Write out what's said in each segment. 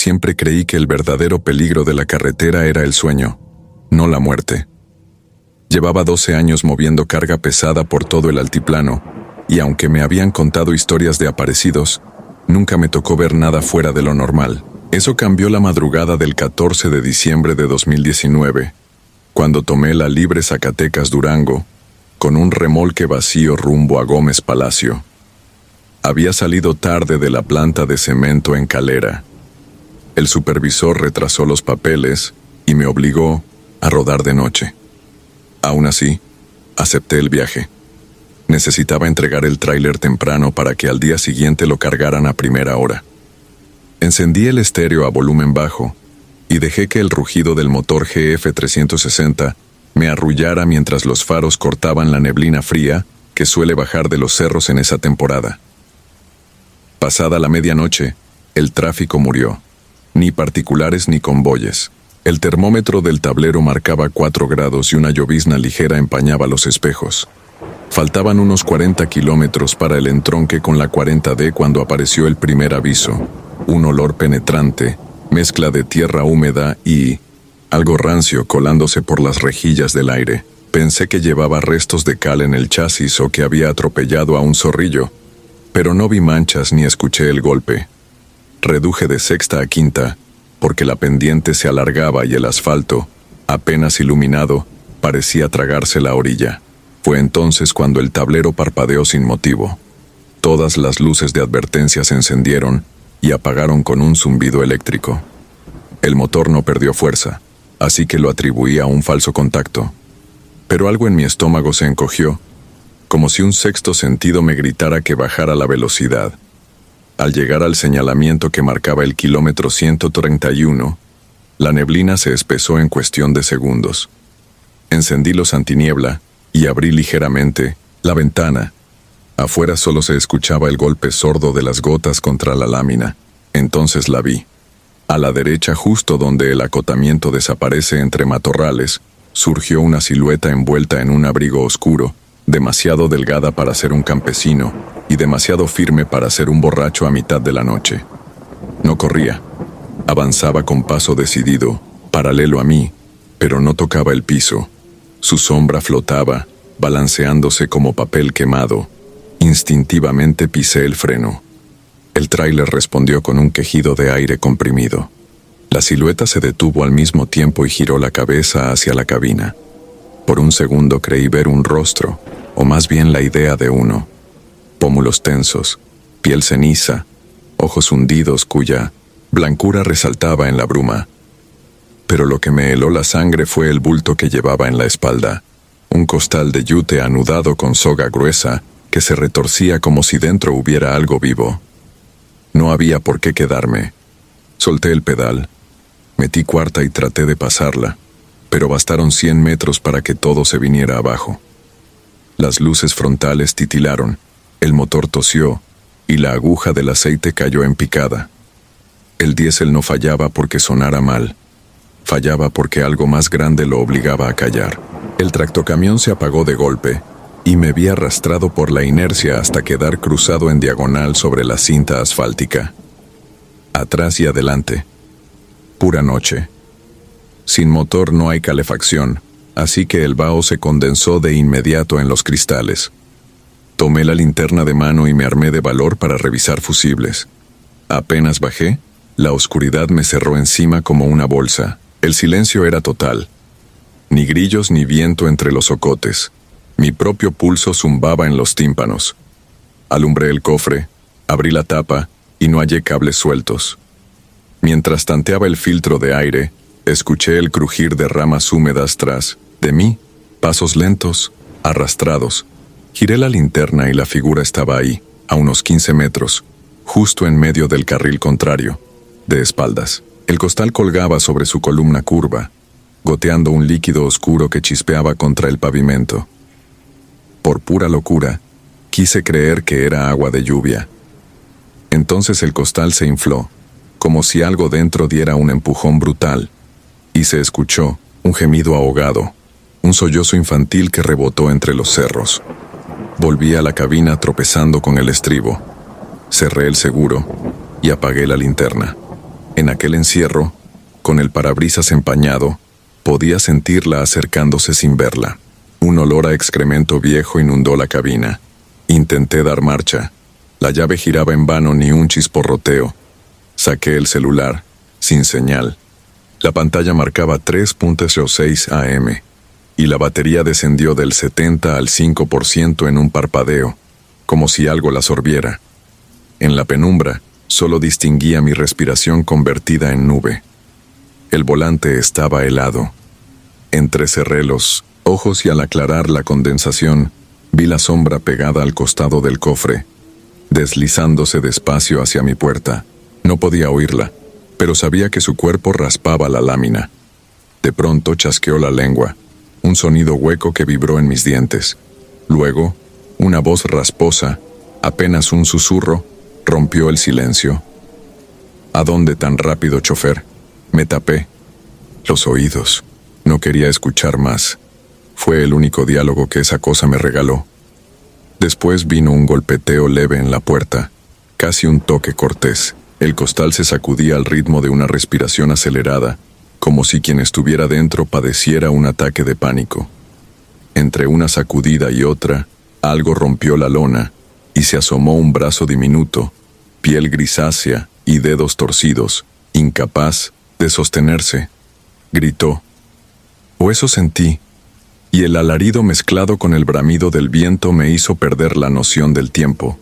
siempre creí que el verdadero peligro de la carretera era el sueño, no la muerte. Llevaba 12 años moviendo carga pesada por todo el altiplano, y aunque me habían contado historias de aparecidos, nunca me tocó ver nada fuera de lo normal. Eso cambió la madrugada del 14 de diciembre de 2019, cuando tomé la libre Zacatecas-Durango, con un remolque vacío rumbo a Gómez Palacio. Había salido tarde de la planta de cemento en Calera. El supervisor retrasó los papeles y me obligó a rodar de noche. Aún así, acepté el viaje. Necesitaba entregar el tráiler temprano para que al día siguiente lo cargaran a primera hora. Encendí el estéreo a volumen bajo y dejé que el rugido del motor GF360 me arrullara mientras los faros cortaban la neblina fría que suele bajar de los cerros en esa temporada. Pasada la medianoche, el tráfico murió. Ni particulares ni convoyes. El termómetro del tablero marcaba 4 grados y una llovizna ligera empañaba los espejos. Faltaban unos 40 kilómetros para el entronque con la 40D cuando apareció el primer aviso. Un olor penetrante, mezcla de tierra húmeda y algo rancio colándose por las rejillas del aire. Pensé que llevaba restos de cal en el chasis o que había atropellado a un zorrillo, pero no vi manchas ni escuché el golpe. Reduje de sexta a quinta, porque la pendiente se alargaba y el asfalto, apenas iluminado, parecía tragarse la orilla. Fue entonces cuando el tablero parpadeó sin motivo. Todas las luces de advertencia se encendieron y apagaron con un zumbido eléctrico. El motor no perdió fuerza, así que lo atribuí a un falso contacto. Pero algo en mi estómago se encogió, como si un sexto sentido me gritara que bajara la velocidad. Al llegar al señalamiento que marcaba el kilómetro 131, la neblina se espesó en cuestión de segundos. Encendí los antiniebla y abrí ligeramente la ventana. Afuera solo se escuchaba el golpe sordo de las gotas contra la lámina. Entonces la vi. A la derecha, justo donde el acotamiento desaparece entre matorrales, surgió una silueta envuelta en un abrigo oscuro, demasiado delgada para ser un campesino y demasiado firme para ser un borracho a mitad de la noche. No corría. Avanzaba con paso decidido, paralelo a mí, pero no tocaba el piso. Su sombra flotaba, balanceándose como papel quemado. Instintivamente pisé el freno. El tráiler respondió con un quejido de aire comprimido. La silueta se detuvo al mismo tiempo y giró la cabeza hacia la cabina. Por un segundo creí ver un rostro, o más bien la idea de uno. Pómulos tensos, piel ceniza, ojos hundidos cuya blancura resaltaba en la bruma. Pero lo que me heló la sangre fue el bulto que llevaba en la espalda, un costal de yute anudado con soga gruesa que se retorcía como si dentro hubiera algo vivo. No había por qué quedarme. Solté el pedal, metí cuarta y traté de pasarla, pero bastaron 100 metros para que todo se viniera abajo. Las luces frontales titilaron, el motor tosió y la aguja del aceite cayó en picada. El diésel no fallaba porque sonara mal, fallaba porque algo más grande lo obligaba a callar. El tractocamión se apagó de golpe y me vi arrastrado por la inercia hasta quedar cruzado en diagonal sobre la cinta asfáltica. Atrás y adelante. Pura noche. Sin motor no hay calefacción, así que el vaho se condensó de inmediato en los cristales. Tomé la linterna de mano y me armé de valor para revisar fusibles. Apenas bajé, la oscuridad me cerró encima como una bolsa. El silencio era total. Ni grillos ni viento entre los ocotes. Mi propio pulso zumbaba en los tímpanos. Alumbré el cofre, abrí la tapa y no hallé cables sueltos. Mientras tanteaba el filtro de aire, escuché el crujir de ramas húmedas tras de mí, pasos lentos, arrastrados. Giré la linterna y la figura estaba ahí, a unos 15 metros, justo en medio del carril contrario, de espaldas. El costal colgaba sobre su columna curva, goteando un líquido oscuro que chispeaba contra el pavimento. Por pura locura, quise creer que era agua de lluvia. Entonces el costal se infló, como si algo dentro diera un empujón brutal, y se escuchó un gemido ahogado, un sollozo infantil que rebotó entre los cerros. Volví a la cabina tropezando con el estribo. Cerré el seguro y apagué la linterna. En aquel encierro, con el parabrisas empañado, podía sentirla acercándose sin verla. Un olor a excremento viejo inundó la cabina. Intenté dar marcha. La llave giraba en vano, ni un chisporroteo. Saqué el celular, sin señal. La pantalla marcaba 3:06 AM, y la batería descendió del 70 al 5% en un parpadeo, como si algo la sorbiera. En la penumbra, solo distinguía mi respiración convertida en nube. El volante estaba helado. Entrecerré los ojos y al aclarar la condensación, vi la sombra pegada al costado del cofre, deslizándose despacio hacia mi puerta. No podía oírla, pero sabía que su cuerpo raspaba la lámina. De pronto chasqueó la lengua, un sonido hueco que vibró en mis dientes. Luego, una voz rasposa, apenas un susurro, rompió el silencio. ¿A dónde tan rápido, chofer? Me tapé los oídos. No quería escuchar más. Fue el único diálogo que esa cosa me regaló. Después vino un golpeteo leve en la puerta, casi un toque cortés. El costal se sacudía al ritmo de una respiración acelerada, como si quien estuviera dentro padeciera un ataque de pánico. Entre una sacudida y otra, algo rompió la lona y se asomó un brazo diminuto, piel grisácea y dedos torcidos, incapaz de sostenerse. Gritó. O eso sentí, y el alarido mezclado con el bramido del viento me hizo perder la noción del tiempo.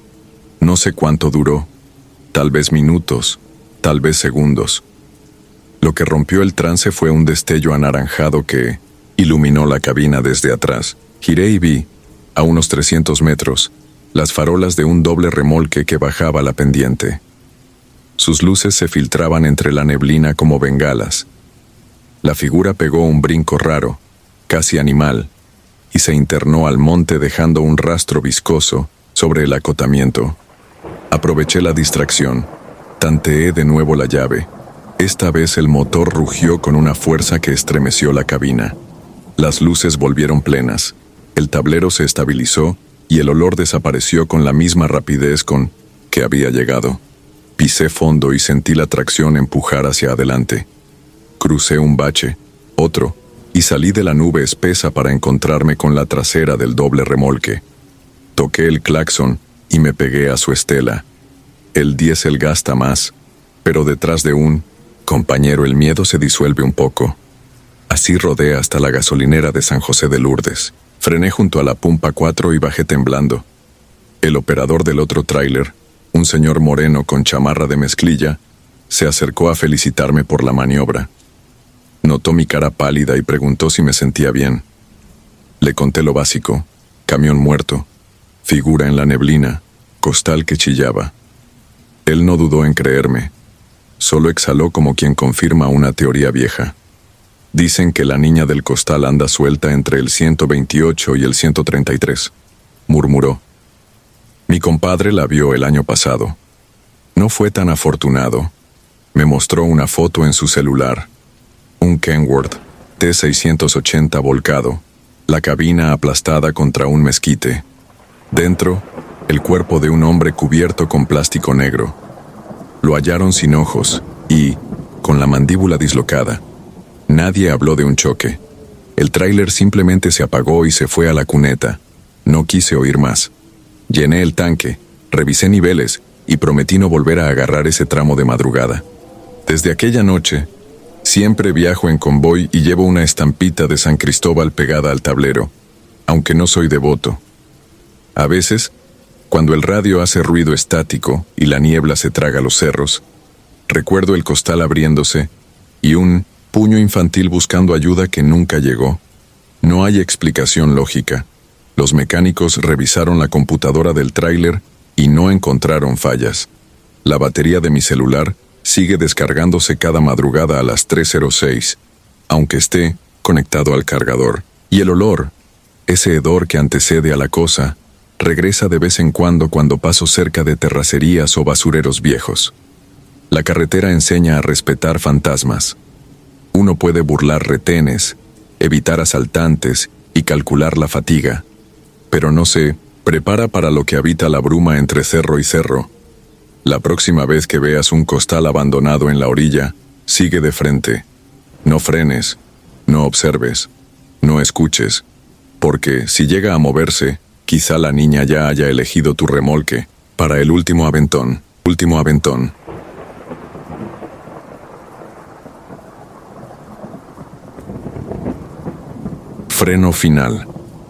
No sé cuánto duró, tal vez minutos, tal vez segundos. Lo que rompió el trance fue un destello anaranjado que iluminó la cabina desde atrás. Giré y vi, a unos 300 metros, las farolas de un doble remolque que bajaba la pendiente. Sus luces se filtraban entre la neblina como bengalas. La figura pegó un brinco raro, casi animal, y se internó al monte dejando un rastro viscoso sobre el acotamiento. Aproveché la distracción, tanteé de nuevo la llave. Esta vez el motor rugió con una fuerza que estremeció la cabina. Las luces volvieron plenas, el tablero se estabilizó y el olor desapareció con la misma rapidez con que había llegado. Pisé fondo y sentí la tracción empujar hacia adelante. Crucé un bache, otro, y salí de la nube espesa para encontrarme con la trasera del doble remolque. Toqué el claxon y me pegué a su estela. El diésel gasta más, pero detrás de un compañero el miedo se disuelve un poco. Así rodé hasta la gasolinera de San José de Lourdes. Frené junto a la Pumpa 4 y bajé temblando. El operador del otro tráiler, un señor moreno con chamarra de mezclilla, se acercó a felicitarme por la maniobra. Notó mi cara pálida y preguntó si me sentía bien. Le conté lo básico: camión muerto, figura en la neblina, costal que chillaba. Él no dudó en creerme, solo exhaló como quien confirma una teoría vieja. Dicen que la niña del costal anda suelta entre el 128 y el 133, murmuró. Mi compadre la vio el año pasado. No fue tan afortunado. Me mostró una foto en su celular. Un Kenworth T680 volcado, la cabina aplastada contra un mezquite. Dentro, el cuerpo de un hombre cubierto con plástico negro. Lo hallaron sin ojos y, con la mandíbula dislocada. Nadie habló de un choque. El tráiler simplemente se apagó y se fue a la cuneta. No quise oír más. Llené el tanque, revisé niveles y prometí no volver a agarrar ese tramo de madrugada. Desde aquella noche, siempre viajo en convoy y llevo una estampita de San Cristóbal pegada al tablero, aunque no soy devoto. A veces, cuando el radio hace ruido estático y la niebla se traga los cerros, recuerdo el costal abriéndose y un puño infantil buscando ayuda que nunca llegó. No hay explicación lógica. Los mecánicos revisaron la computadora del tráiler y no encontraron fallas. La batería de mi celular sigue descargándose cada madrugada a las 3:06, aunque esté conectado al cargador. Y el olor, ese hedor que antecede a la cosa, regresa de vez en cuando paso cerca de terracerías o basureros viejos. La carretera enseña a respetar fantasmas. Uno puede burlar retenes, evitar asaltantes y calcular la fatiga, pero no se prepara para lo que habita la bruma entre cerro y cerro. La próxima vez que veas un costal abandonado en la orilla, sigue de frente. No frenes, no observes, no escuches, porque si llega a moverse, quizá la niña ya haya elegido tu remolque para el último aventón. Freno final.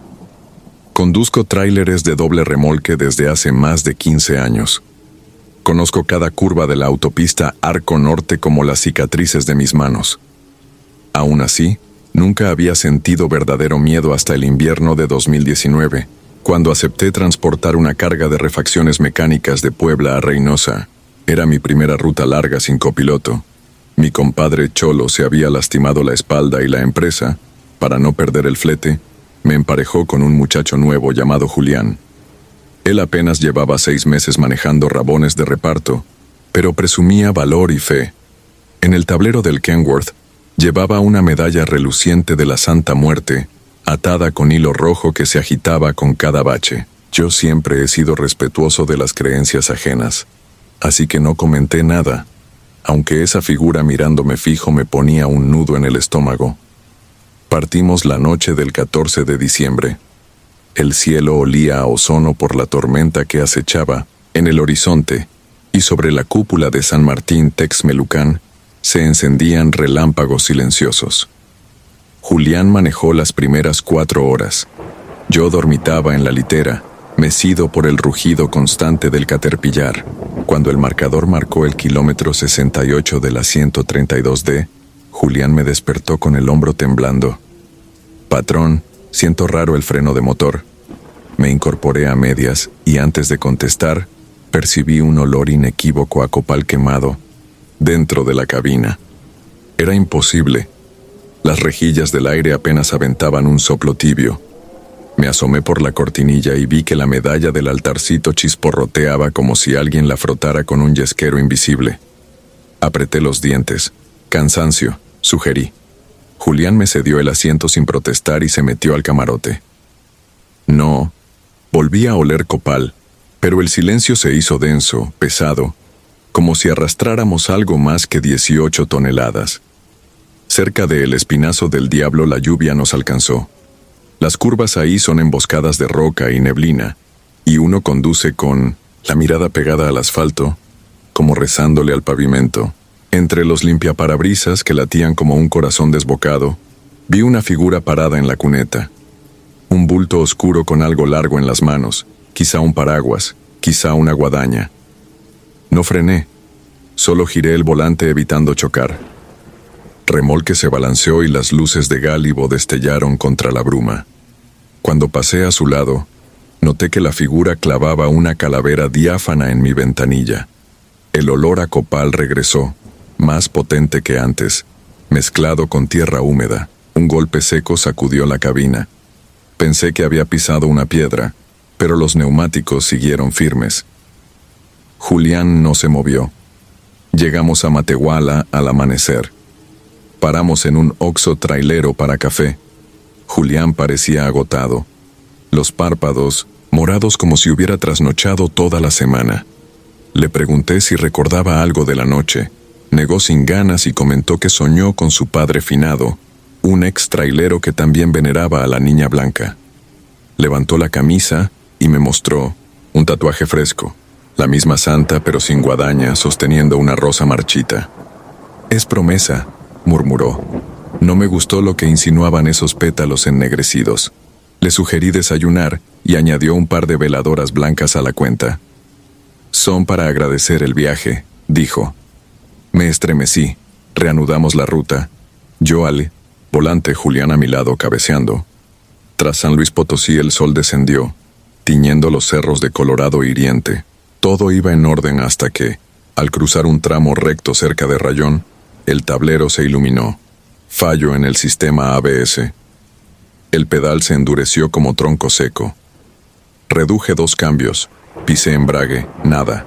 Conduzco tráileres de doble remolque desde hace más de 15 años. Conozco cada curva de la autopista Arco Norte como las cicatrices de mis manos. Aún así, nunca había sentido verdadero miedo hasta el invierno de 2019, cuando acepté transportar una carga de refacciones mecánicas de Puebla a Reynosa. Era mi primera ruta larga sin copiloto. Mi compadre Cholo se había lastimado la espalda y la empresa, para no perder el flete, me emparejó con un muchacho nuevo llamado Julián. Él apenas llevaba 6 meses manejando rabones de reparto, pero presumía valor y fe. En el tablero del Kenworth llevaba una medalla reluciente de la Santa Muerte, atada con hilo rojo que se agitaba con cada bache. Yo siempre he sido respetuoso de las creencias ajenas, así que no comenté nada, aunque esa figura mirándome fijo me ponía un nudo en el estómago. Partimos la noche del 14 de diciembre. El cielo olía a ozono por la tormenta que acechaba en el horizonte, y sobre la cúpula de San Martín Texmelucan se encendían relámpagos silenciosos. Julián manejó las primeras 4 horas. Yo dormitaba en la litera, mecido por el rugido constante del caterpillar. Cuando el marcador marcó el kilómetro 68 de la 132D, Julián me despertó con el hombro temblando. «Patrón, siento raro el freno de motor». Me incorporé a medias y antes de contestar, percibí un olor inequívoco a copal quemado dentro de la cabina. Era imposible. Las rejillas del aire apenas aventaban un soplo tibio. Me asomé por la cortinilla y vi que la medalla del altarcito chisporroteaba como si alguien la frotara con un yesquero invisible. Apreté los dientes. «Cansancio», sugerí. Julián me cedió el asiento sin protestar y se metió al camarote. No, volví a oler copal, pero el silencio se hizo denso, pesado, como si arrastráramos algo más que 18 toneladas. Cerca de El Espinazo del Diablo la lluvia nos alcanzó. Las curvas ahí son emboscadas de roca y neblina, y uno conduce con la mirada pegada al asfalto, como rezándole al pavimento. Entre los limpiaparabrisas que latían como un corazón desbocado, vi una figura parada en la cuneta. Un bulto oscuro con algo largo en las manos, quizá un paraguas, quizá una guadaña. No frené, solo giré el volante evitando chocar. Remolque se balanceó y las luces de gálibo destellaron contra la bruma. Cuando pasé a su lado, noté que la figura clavaba una calavera diáfana en mi ventanilla. El olor a copal regresó, más potente que antes, mezclado con tierra húmeda. Un golpe seco sacudió la cabina. Pensé que había pisado una piedra, pero los neumáticos siguieron firmes. Julián no se movió. Llegamos a Matehuala al amanecer. Paramos en un Oxxo trailero para café. Julián parecía agotado. Los párpados, morados como si hubiera trasnochado toda la semana. Le pregunté si recordaba algo de la noche. Negó sin ganas y comentó que soñó con su padre finado, un ex trailero que también veneraba a la niña blanca. Levantó la camisa y me mostró un tatuaje fresco, la misma santa pero sin guadaña, sosteniendo una rosa marchita. «Es promesa», murmuró. No me gustó lo que insinuaban esos pétalos ennegrecidos. Le sugerí desayunar y añadió un par de veladoras blancas a la cuenta. «Son para agradecer el viaje», dijo. Me estremecí. Reanudamos la ruta. Yo al volante, Julián a mi lado cabeceando. Tras San Luis Potosí el sol descendió, tiñendo los cerros de colorado hiriente. Todo iba en orden hasta que, al cruzar un tramo recto cerca de Rayón, el tablero se iluminó. Fallo en el sistema ABS. El pedal se endureció como tronco seco. Reduje 2 cambios. Pisé embrague, nada.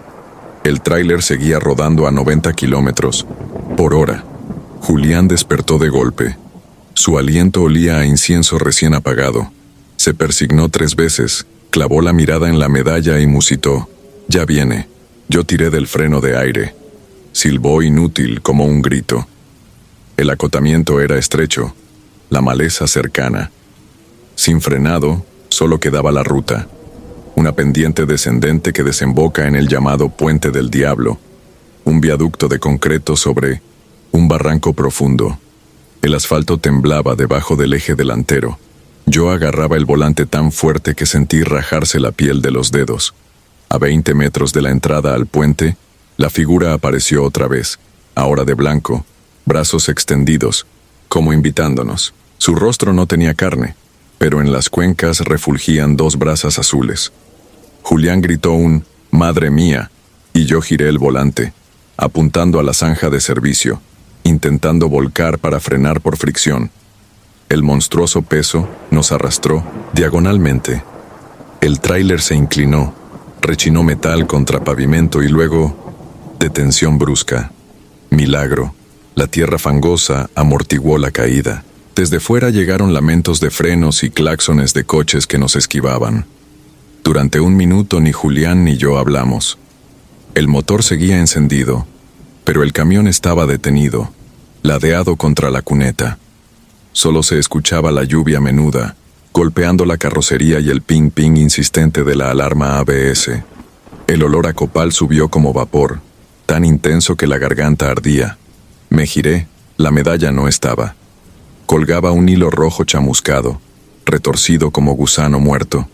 El tráiler seguía rodando a 90 kilómetros por hora. Julián despertó de golpe. Su aliento olía a incienso recién apagado. Se persignó 3 veces, clavó la mirada en la medalla y musitó. «Ya viene». Yo tiré del freno de aire. Silbó inútil como un grito. El acotamiento era estrecho, la maleza cercana. Sin frenado, solo quedaba la ruta, una pendiente descendente que desemboca en el llamado Puente del Diablo, un viaducto de concreto sobre un barranco profundo. El asfalto temblaba debajo del eje delantero. Yo agarraba el volante tan fuerte que sentí rajarse la piel de los dedos. A 20 metros de la entrada al puente, la figura apareció otra vez, ahora de blanco, brazos extendidos, como invitándonos. Su rostro no tenía carne, pero en las cuencas refulgían 2 brasas azules. Julián gritó un «Madre mía», y yo giré el volante, apuntando a la zanja de servicio, intentando volcar para frenar por fricción. El monstruoso peso nos arrastró diagonalmente. El tráiler se inclinó, rechinó metal contra pavimento y luego, detención brusca. Milagro. La tierra fangosa amortiguó la caída. Desde fuera llegaron lamentos de frenos y claxones de coches que nos esquivaban. Durante 1 minuto ni Julián ni yo hablamos. El motor seguía encendido, pero el camión estaba detenido, ladeado contra la cuneta. Solo se escuchaba la lluvia menuda, golpeando la carrocería y el ping-ping insistente de la alarma ABS. El olor a copal subió como vapor, tan intenso que la garganta ardía. Me giré, la medalla no estaba. Colgaba un hilo rojo chamuscado, retorcido como gusano muerto.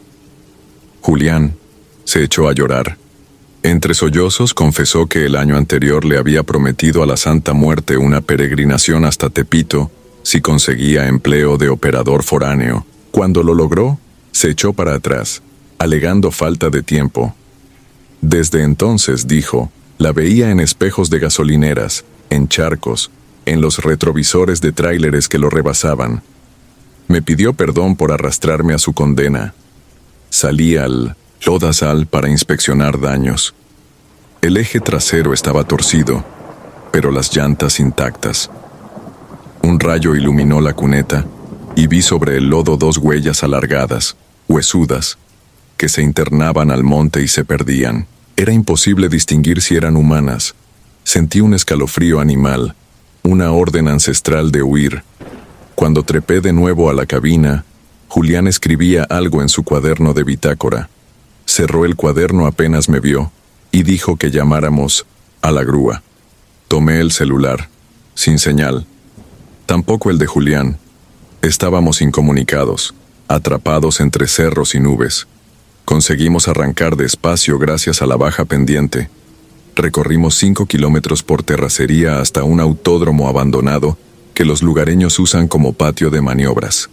Julián se echó a llorar. Entre sollozos confesó que el año anterior le había prometido a la Santa Muerte una peregrinación hasta Tepito si conseguía empleo de operador foráneo. Cuando lo logró, se echó para atrás, alegando falta de tiempo. Desde entonces, dijo, la veía en espejos de gasolineras, en charcos, en los retrovisores de tráileres que lo rebasaban. Me pidió perdón por arrastrarme a su condena. Salí al lodazal para inspeccionar daños. El eje trasero estaba torcido, pero las llantas intactas. Un rayo iluminó la cuneta y vi sobre el lodo 2 huellas alargadas, huesudas, que se internaban al monte y se perdían. Era imposible distinguir si eran humanas. Sentí un escalofrío animal, una orden ancestral de huir. Cuando trepé de nuevo a la cabina, Julián escribía algo en su cuaderno de bitácora. Cerró el cuaderno apenas me vio y dijo que llamáramos a la grúa. Tomé el celular, sin señal. Tampoco el de Julián. Estábamos incomunicados, atrapados entre cerros y nubes. Conseguimos arrancar despacio gracias a la baja pendiente. Recorrimos 5 kilómetros por terracería hasta un autódromo abandonado que los lugareños usan como patio de maniobras.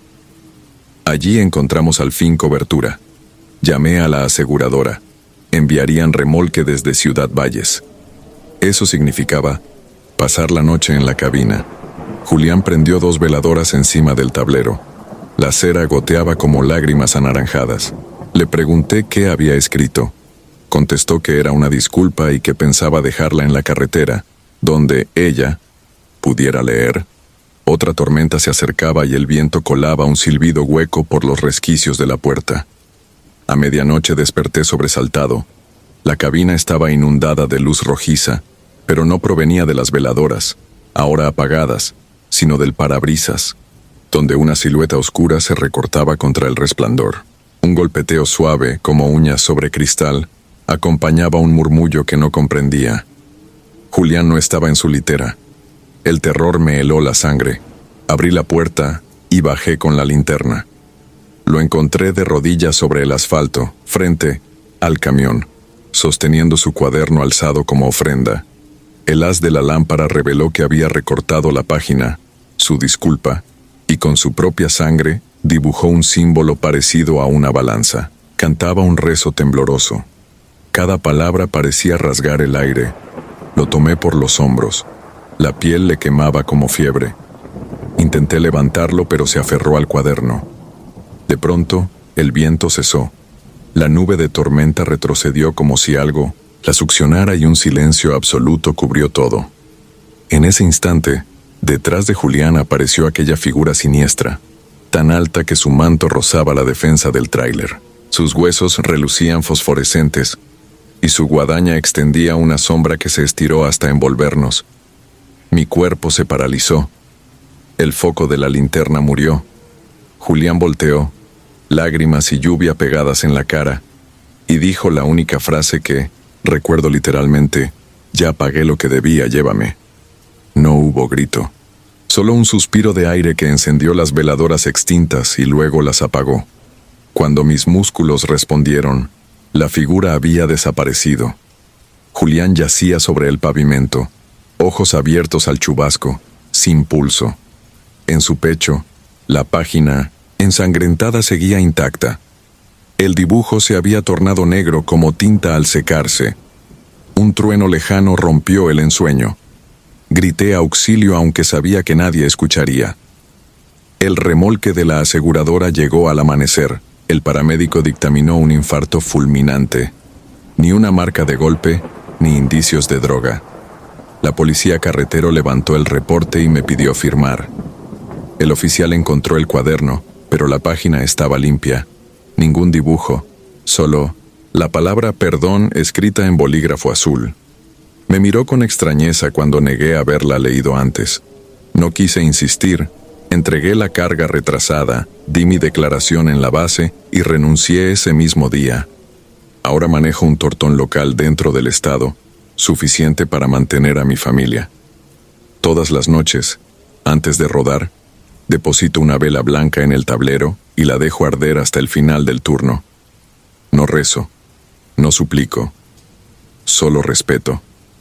Allí encontramos al fin cobertura. Llamé a la aseguradora. Enviarían remolque desde Ciudad Valles. Eso significaba pasar la noche en la cabina. Julián prendió 2 veladoras encima del tablero. La cera goteaba como lágrimas anaranjadas. Le pregunté qué había escrito. Contestó que era una disculpa y que pensaba dejarla en la carretera, donde ella pudiera leer. Otra tormenta se acercaba y el viento colaba un silbido hueco por los resquicios de la puerta. A medianoche desperté sobresaltado. La cabina estaba inundada de luz rojiza, pero no provenía de las veladoras, ahora apagadas, sino del parabrisas, donde una silueta oscura se recortaba contra el resplandor. Un golpeteo suave, como uñas sobre cristal, acompañaba un murmullo que no comprendía. Julián no estaba en su litera. El terror me heló la sangre. Abrí la puerta y bajé con la linterna. Lo encontré de rodillas sobre el asfalto, frente al camión, sosteniendo su cuaderno alzado como ofrenda. El haz de la lámpara reveló que había recortado la página, su disculpa, y con su propia sangre dibujó un símbolo parecido a una balanza. Cantaba un rezo tembloroso. Cada palabra parecía rasgar el aire. Lo tomé por los hombros. La piel le quemaba como fiebre. Intenté levantarlo, pero se aferró al cuaderno. De pronto, el viento cesó. La nube de tormenta retrocedió como si algo la succionara y un silencio absoluto cubrió todo. En ese instante, detrás de Julián apareció aquella figura siniestra, tan alta que su manto rozaba la defensa del tráiler. Sus huesos relucían fosforescentes, y su guadaña extendía una sombra que se estiró hasta envolvernos. Mi cuerpo se paralizó. El foco de la linterna murió. Julián volteó, lágrimas y lluvia pegadas en la cara, y dijo la única frase que, recuerdo literalmente: «Ya pagué lo que debía, llévame». No hubo grito, solo un suspiro de aire que encendió las veladoras extintas y luego las apagó. Cuando mis músculos respondieron, la figura había desaparecido. Julián yacía sobre el pavimento, ojos abiertos al chubasco, sin pulso. En su pecho, la página, ensangrentada, seguía intacta. El dibujo se había tornado negro como tinta al secarse. Un trueno lejano rompió el ensueño. Grité auxilio aunque sabía que nadie escucharía. El remolque de la aseguradora llegó al amanecer. El paramédico dictaminó un infarto fulminante. Ni una marca de golpe, ni indicios de droga. La policía carretero levantó el reporte y me pidió firmar. El oficial encontró el cuaderno, pero la página estaba limpia. Ningún dibujo, solo la palabra perdón escrita en bolígrafo azul. Me miró con extrañeza cuando negué haberla leído antes. No quise insistir, entregué la carga retrasada, di mi declaración en la base y renuncié ese mismo día. Ahora manejo un tortón local dentro del estado, suficiente para mantener a mi familia. Todas las noches, antes de rodar, deposito una vela blanca en el tablero y la dejo arder hasta el final del turno. No rezo, no suplico, solo respeto.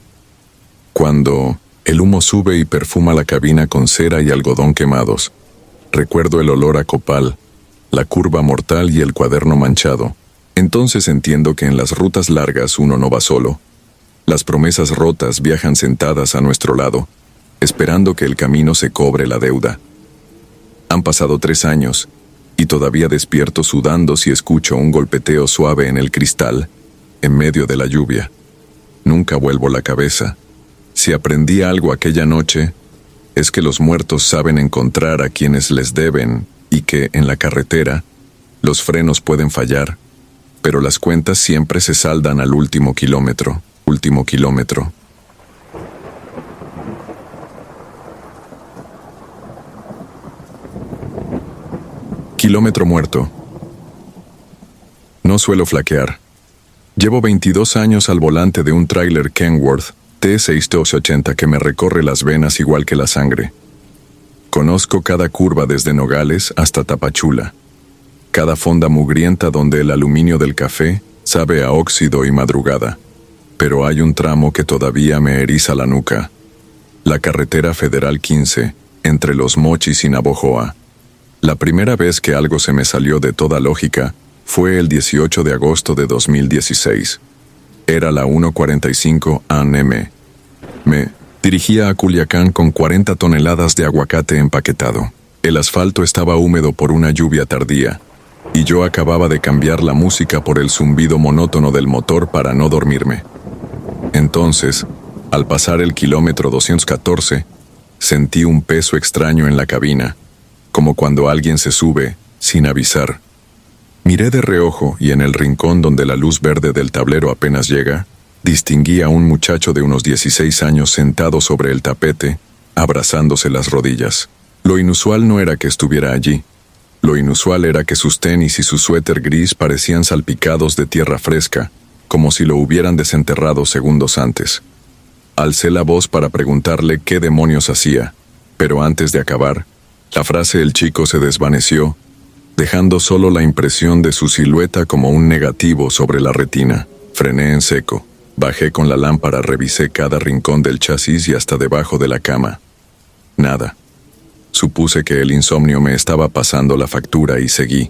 Cuando el humo sube y perfuma la cabina con cera y algodón quemados, recuerdo el olor a copal, la curva mortal y el cuaderno manchado. Entonces entiendo que en las rutas largas uno no va solo. Las promesas rotas viajan sentadas a nuestro lado, esperando que el camino se cobre la deuda. Han pasado 3 años, y todavía despierto sudando si escucho un golpeteo suave en el cristal, en medio de la lluvia. Nunca vuelvo la cabeza. Si aprendí algo aquella noche, es que los muertos saben encontrar a quienes les deben y que, en la carretera, los frenos pueden fallar, pero las cuentas siempre se saldan al último kilómetro. Kilómetro muerto. No suelo flaquear. Llevo 22 años al volante de un tráiler Kenworth T6280 que me recorre las venas igual que la sangre. Conozco cada curva desde Nogales hasta Tapachula, cada fonda mugrienta donde el aluminio del café sabe a óxido y madrugada. Pero hay un tramo que todavía me eriza la nuca. La carretera Federal 15, entre Los Mochis y Navojoa. La primera vez que algo se me salió de toda lógica fue el 18 de agosto de 2016. Era la 1:45 a.m. Me dirigía a Culiacán con 40 toneladas de aguacate empaquetado. El asfalto estaba húmedo por una lluvia tardía, y yo acababa de cambiar la música por el zumbido monótono del motor para no dormirme. Entonces, al pasar el kilómetro 214, sentí un peso extraño en la cabina, como cuando alguien se sube sin avisar. Miré de reojo y en el rincón donde la luz verde del tablero apenas llega, distinguí a un muchacho de unos 16 años sentado sobre el tapete, abrazándose las rodillas. Lo inusual no era que estuviera allí. Lo inusual era que sus tenis y su suéter gris parecían salpicados de tierra fresca, como si lo hubieran desenterrado segundos antes. Alcé la voz para preguntarle qué demonios hacía, pero antes de acabar, la frase del chico se desvaneció, dejando solo la impresión de su silueta como un negativo sobre la retina. Frené en seco, bajé con la lámpara, revisé cada rincón del chasis y hasta debajo de la cama. Nada. Supuse que el insomnio me estaba pasando la factura y seguí.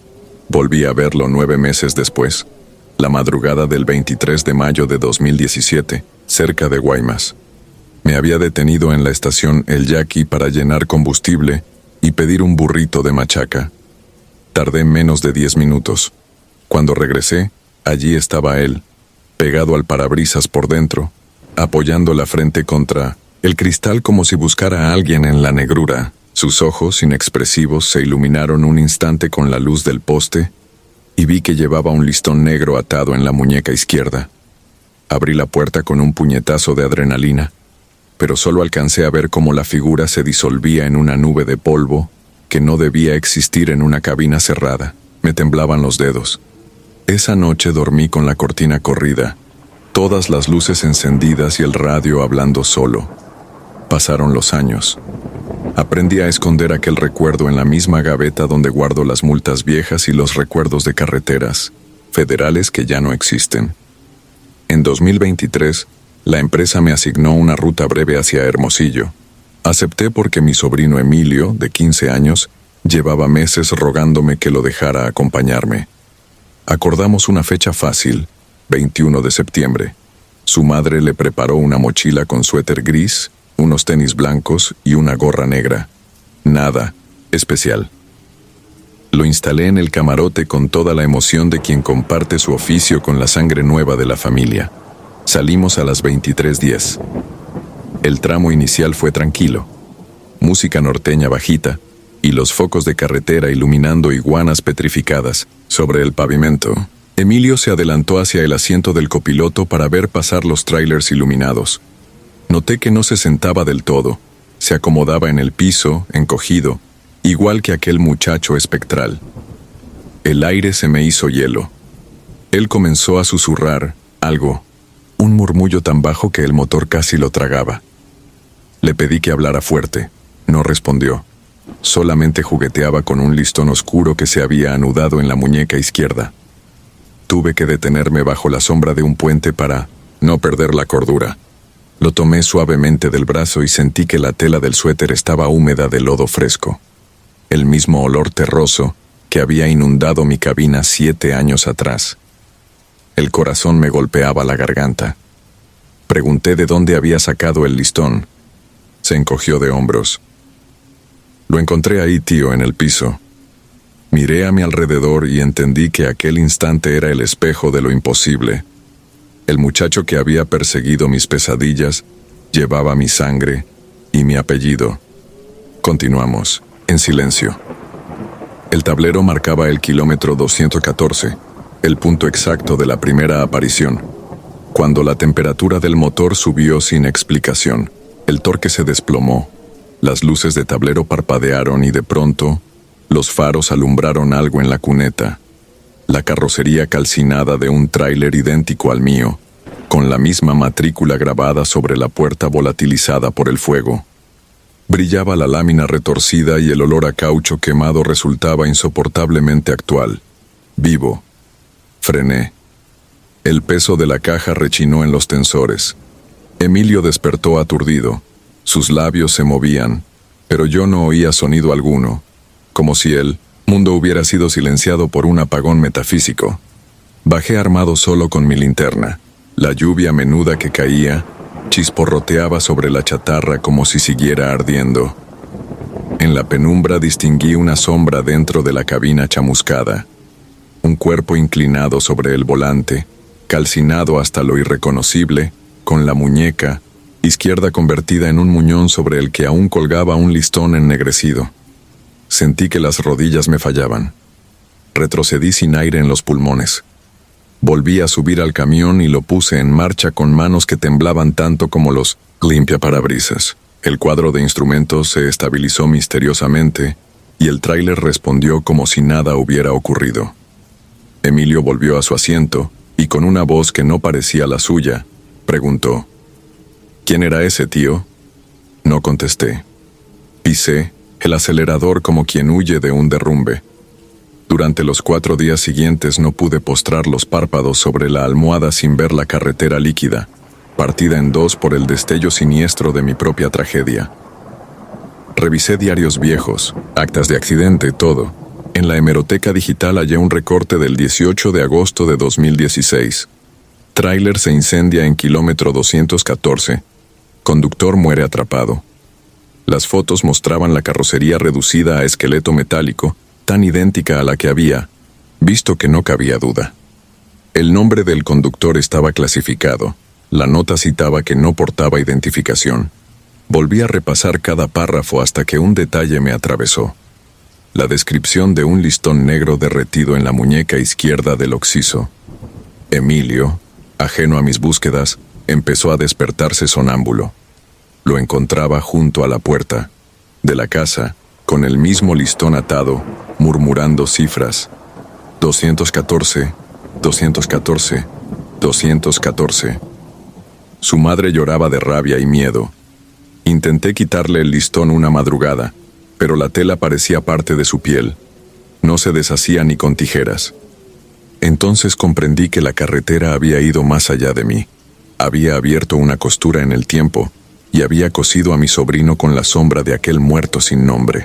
Volví a verlo 9 meses después, la madrugada del 23 de mayo de 2017, cerca de Guaymas. Me había detenido en la estación El Yaqui para llenar combustible y pedir un burrito de machaca. Tardé menos de 10 minutos. Cuando regresé, allí estaba él, pegado al parabrisas por dentro, apoyando la frente contra el cristal como si buscara a alguien en la negrura. Sus ojos, inexpresivos, se iluminaron un instante con la luz del poste y vi que llevaba un listón negro atado en la muñeca izquierda. Abrí la puerta con un puñetazo de adrenalina, pero solo alcancé a ver cómo la figura se disolvía en una nube de polvo que no debía existir en una cabina cerrada. Me temblaban los dedos. Esa noche dormí con la cortina corrida, todas las luces encendidas y el radio hablando solo. Pasaron los años. Aprendí a esconder aquel recuerdo en la misma gaveta donde guardo las multas viejas y los recuerdos de carreteras federales que ya no existen. En 2023, la empresa me asignó una ruta breve hacia Hermosillo. Acepté porque mi sobrino Emilio, de 15 años, llevaba meses rogándome que lo dejara acompañarme. Acordamos una fecha fácil, 21 de septiembre. Su madre le preparó una mochila con suéter gris, unos tenis blancos y una gorra negra. Nada especial. Lo instalé en el camarote con toda la emoción de quien comparte su oficio con la sangre nueva de la familia. Salimos a las 23:10. El tramo inicial fue tranquilo. Música norteña bajita y los focos de carretera iluminando iguanas petrificadas sobre el pavimento. Emilio se adelantó hacia el asiento del copiloto para ver pasar los tráilers iluminados. Noté que no se sentaba del todo. Se acomodaba en el piso, encogido, igual que aquel muchacho espectral. El aire se me hizo hielo. Él comenzó a susurrar algo, un murmullo tan bajo que el motor casi lo tragaba. Le pedí que hablara fuerte. No respondió. Solamente jugueteaba con un listón oscuro que se había anudado en la muñeca izquierda. Tuve que detenerme bajo la sombra de un puente para no perder la cordura. Lo tomé suavemente del brazo y sentí que la tela del suéter estaba húmeda de lodo fresco. El mismo olor terroso que había inundado mi cabina 7 años atrás. El corazón me golpeaba la garganta. Pregunté de dónde había sacado el listón. Se encogió de hombros. Lo encontré ahí, tío, en el piso. Miré a mi alrededor y entendí que aquel instante era el espejo de lo imposible. El muchacho que había perseguido mis pesadillas llevaba mi sangre y mi apellido. Continuamos, en silencio. El tablero marcaba el kilómetro 214, el punto exacto de la primera aparición. Cuando la temperatura del motor subió sin explicación, el torque se desplomó, las luces de tablero parpadearon y de pronto, los faros alumbraron algo en la cuneta. La carrocería calcinada de un tráiler idéntico al mío, con la misma matrícula grabada sobre la puerta volatilizada por el fuego. Brillaba la lámina retorcida y el olor a caucho quemado resultaba insoportablemente actual. Vivo. Frené. El peso de la caja rechinó en los tensores. Emilio despertó aturdido. Sus labios se movían, pero yo no oía sonido alguno, como si el mundo hubiera sido silenciado por un apagón metafísico. Bajé armado solo con mi linterna. La lluvia menuda que caía chisporroteaba sobre la chatarra como si siguiera ardiendo. En la penumbra distinguí una sombra dentro de la cabina chamuscada. Un cuerpo inclinado sobre el volante, calcinado hasta lo irreconocible, con la muñeca izquierda convertida en un muñón sobre el que aún colgaba un listón ennegrecido. Sentí que las rodillas me fallaban. Retrocedí sin aire en los pulmones. Volví a subir al camión y lo puse en marcha con manos que temblaban tanto como los limpiaparabrisas. El cuadro de instrumentos se estabilizó misteriosamente y el tráiler respondió como si nada hubiera ocurrido. Emilio volvió a su asiento y con una voz que no parecía la suya, preguntó: ¿Quién era ese, tío? No contesté. Pisé el acelerador como quien huye de un derrumbe. Durante los 4 días siguientes no pude postrar los párpados sobre la almohada sin ver la carretera líquida, partida en 2 por el destello siniestro de mi propia tragedia. Revisé diarios viejos, actas de accidente, todo. En la hemeroteca digital hallé un recorte del 18 de agosto de 2016. Tráiler se incendia en kilómetro 214. Conductor muere atrapado. Las fotos mostraban la carrocería reducida a esqueleto metálico, tan idéntica a la que había, visto que no cabía duda. El nombre del conductor estaba clasificado. La nota citaba que no portaba identificación. Volví a repasar cada párrafo hasta que un detalle me atravesó. La descripción de un listón negro derretido en la muñeca izquierda del occiso. Emilio, Ajeno a mis búsquedas, empezó a despertarse sonámbulo. Lo encontraba junto a la puerta de la casa, con el mismo listón atado, murmurando cifras. 214, 214, 214. Su madre lloraba de rabia y miedo. Intenté quitarle el listón una madrugada, pero la tela parecía parte de su piel. No se deshacía ni con tijeras. Entonces comprendí que la carretera había ido más allá de mí. Había abierto una costura en el tiempo y había cosido a mi sobrino con la sombra de aquel muerto sin nombre.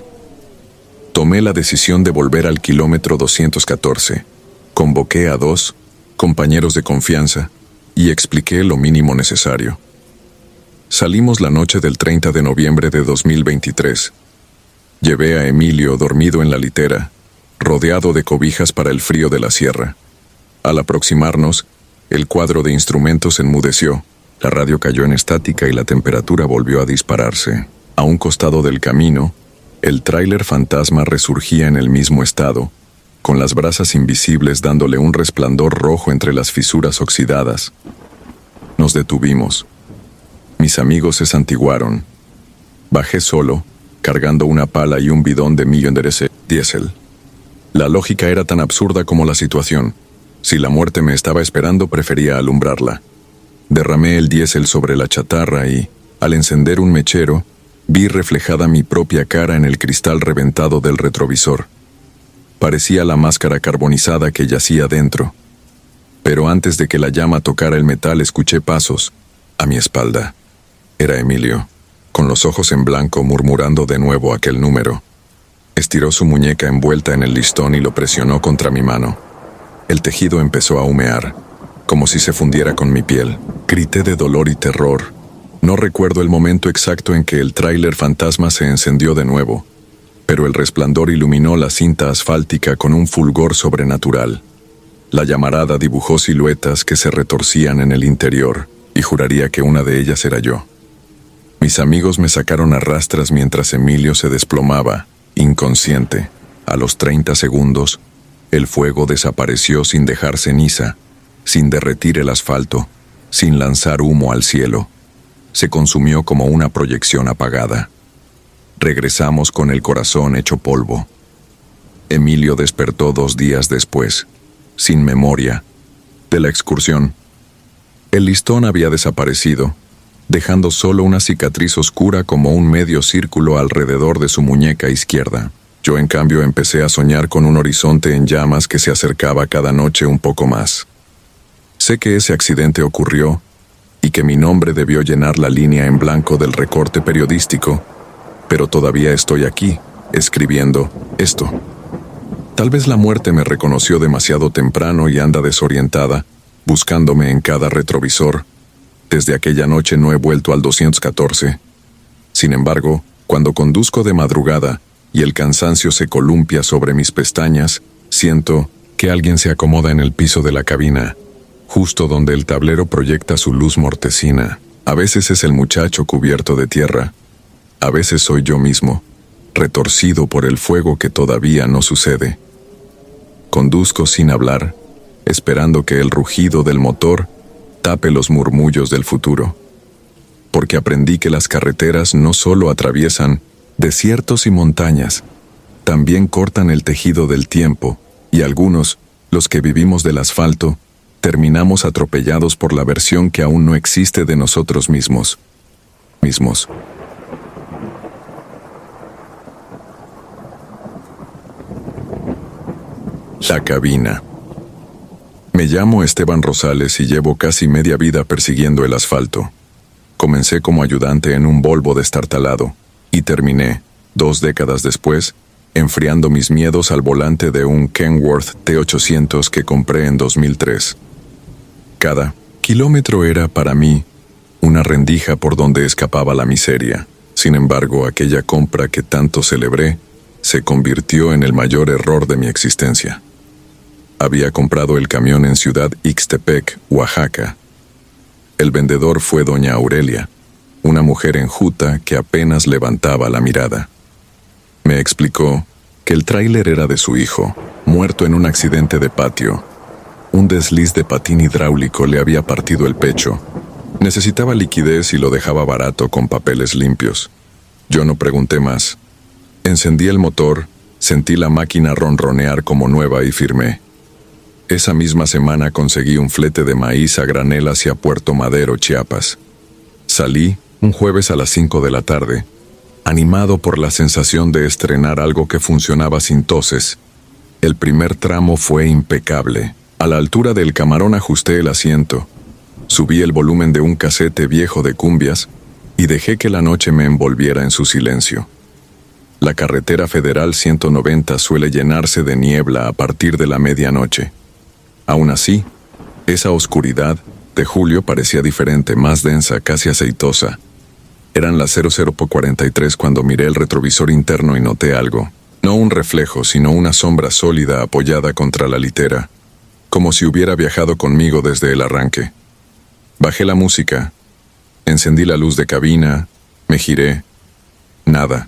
Tomé la decisión de volver al kilómetro 214. Convoqué a 2 compañeros de confianza y expliqué lo mínimo necesario. Salimos la noche del 30 de noviembre de 2023. Llevé a Emilio dormido en la litera, rodeado de cobijas para el frío de la sierra. Al aproximarnos, el cuadro de instrumentos enmudeció, la radio cayó en estática y la temperatura volvió a dispararse. A un costado del camino, el tráiler fantasma resurgía en el mismo estado, con las brasas invisibles dándole un resplandor rojo entre las fisuras oxidadas. Nos detuvimos. Mis amigos se santiguaron. Bajé solo, cargando una pala y un bidón de millo enderecé diésel. La lógica era tan absurda como la situación. Si la muerte me estaba esperando, prefería alumbrarla. Derramé el diésel sobre la chatarra y, al encender un mechero, vi reflejada mi propia cara en el cristal reventado del retrovisor. Parecía la máscara carbonizada que yacía dentro. Pero antes de que la llama tocara el metal, escuché pasos a mi espalda. Era Emilio, con los ojos en blanco, murmurando de nuevo aquel número. Estiró su muñeca envuelta en el listón y lo presionó contra mi mano. El tejido empezó a humear, como si se fundiera con mi piel. Grité de dolor y terror. No recuerdo el momento exacto en que el tráiler fantasma se encendió de nuevo, pero el resplandor iluminó la cinta asfáltica con un fulgor sobrenatural. La llamarada dibujó siluetas que se retorcían en el interior, y juraría que una de ellas era yo. Mis amigos me sacaron a rastras mientras Emilio se desplomaba, inconsciente. A los 30 segundos, el fuego desapareció sin dejar ceniza, sin derretir el asfalto, sin lanzar humo al cielo. Se consumió como una proyección apagada. Regresamos con el corazón hecho polvo. Emilio despertó 2 días después, sin memoria, de la excursión. El listón había desaparecido, dejando solo una cicatriz oscura como un medio círculo alrededor de su muñeca izquierda. Yo, en cambio, empecé a soñar con un horizonte en llamas que se acercaba cada noche un poco más. Sé que ese accidente ocurrió y que mi nombre debió llenar la línea en blanco del recorte periodístico, pero todavía estoy aquí, escribiendo esto. Tal vez la muerte me reconoció demasiado temprano y anda desorientada, buscándome en cada retrovisor. Desde aquella noche no he vuelto al 214. Sin embargo, cuando conduzco de madrugada y el cansancio se columpia sobre mis pestañas, siento que alguien se acomoda en el piso de la cabina, justo donde el tablero proyecta su luz mortecina. A veces es el muchacho cubierto de tierra, a veces soy yo mismo, retorcido por el fuego que todavía no sucede. Conduzco sin hablar, esperando que el rugido del motor tape los murmullos del futuro. Porque aprendí que las carreteras no solo atraviesan desiertos y montañas, también cortan el tejido del tiempo, y algunos, los que vivimos del asfalto, terminamos atropellados por la versión que aún no existe de nosotros mismos. La cabina. Me llamo Esteban Rosales y llevo casi media vida persiguiendo el asfalto. Comencé como ayudante en un Volvo destartalado y terminé, 2 décadas después, enfriando mis miedos al volante de un Kenworth T800 que compré en 2003. Cada kilómetro era, para mí, una rendija por donde escapaba la miseria. Sin embargo, aquella compra que tanto celebré se convirtió en el mayor error de mi existencia. Había comprado el camión en Ciudad Ixtepec, Oaxaca. El vendedor fue doña Aurelia, una mujer enjuta que apenas levantaba la mirada. Me explicó que el tráiler era de su hijo, muerto en un accidente de patio. Un desliz de patín hidráulico le había partido el pecho. Necesitaba liquidez y lo dejaba barato con papeles limpios. Yo no pregunté más. Encendí el motor, sentí la máquina ronronear como nueva y firmé. Esa misma semana conseguí un flete de maíz a granel hacia Puerto Madero, Chiapas. Salí un jueves a las 5 de la tarde, animado por la sensación de estrenar algo que funcionaba sin toses. El primer tramo fue impecable. A la altura del camarón ajusté el asiento, subí el volumen de un casete viejo de cumbias y dejé que la noche me envolviera en su silencio. La carretera federal 190 suele llenarse de niebla a partir de la medianoche. Aún así, esa oscuridad de julio parecía diferente, más densa, casi aceitosa. Eran las 00:43 cuando miré el retrovisor interno y noté algo. No un reflejo, sino una sombra sólida apoyada contra la litera, como si hubiera viajado conmigo desde el arranque. Bajé la música, encendí la luz de cabina, me giré. Nada.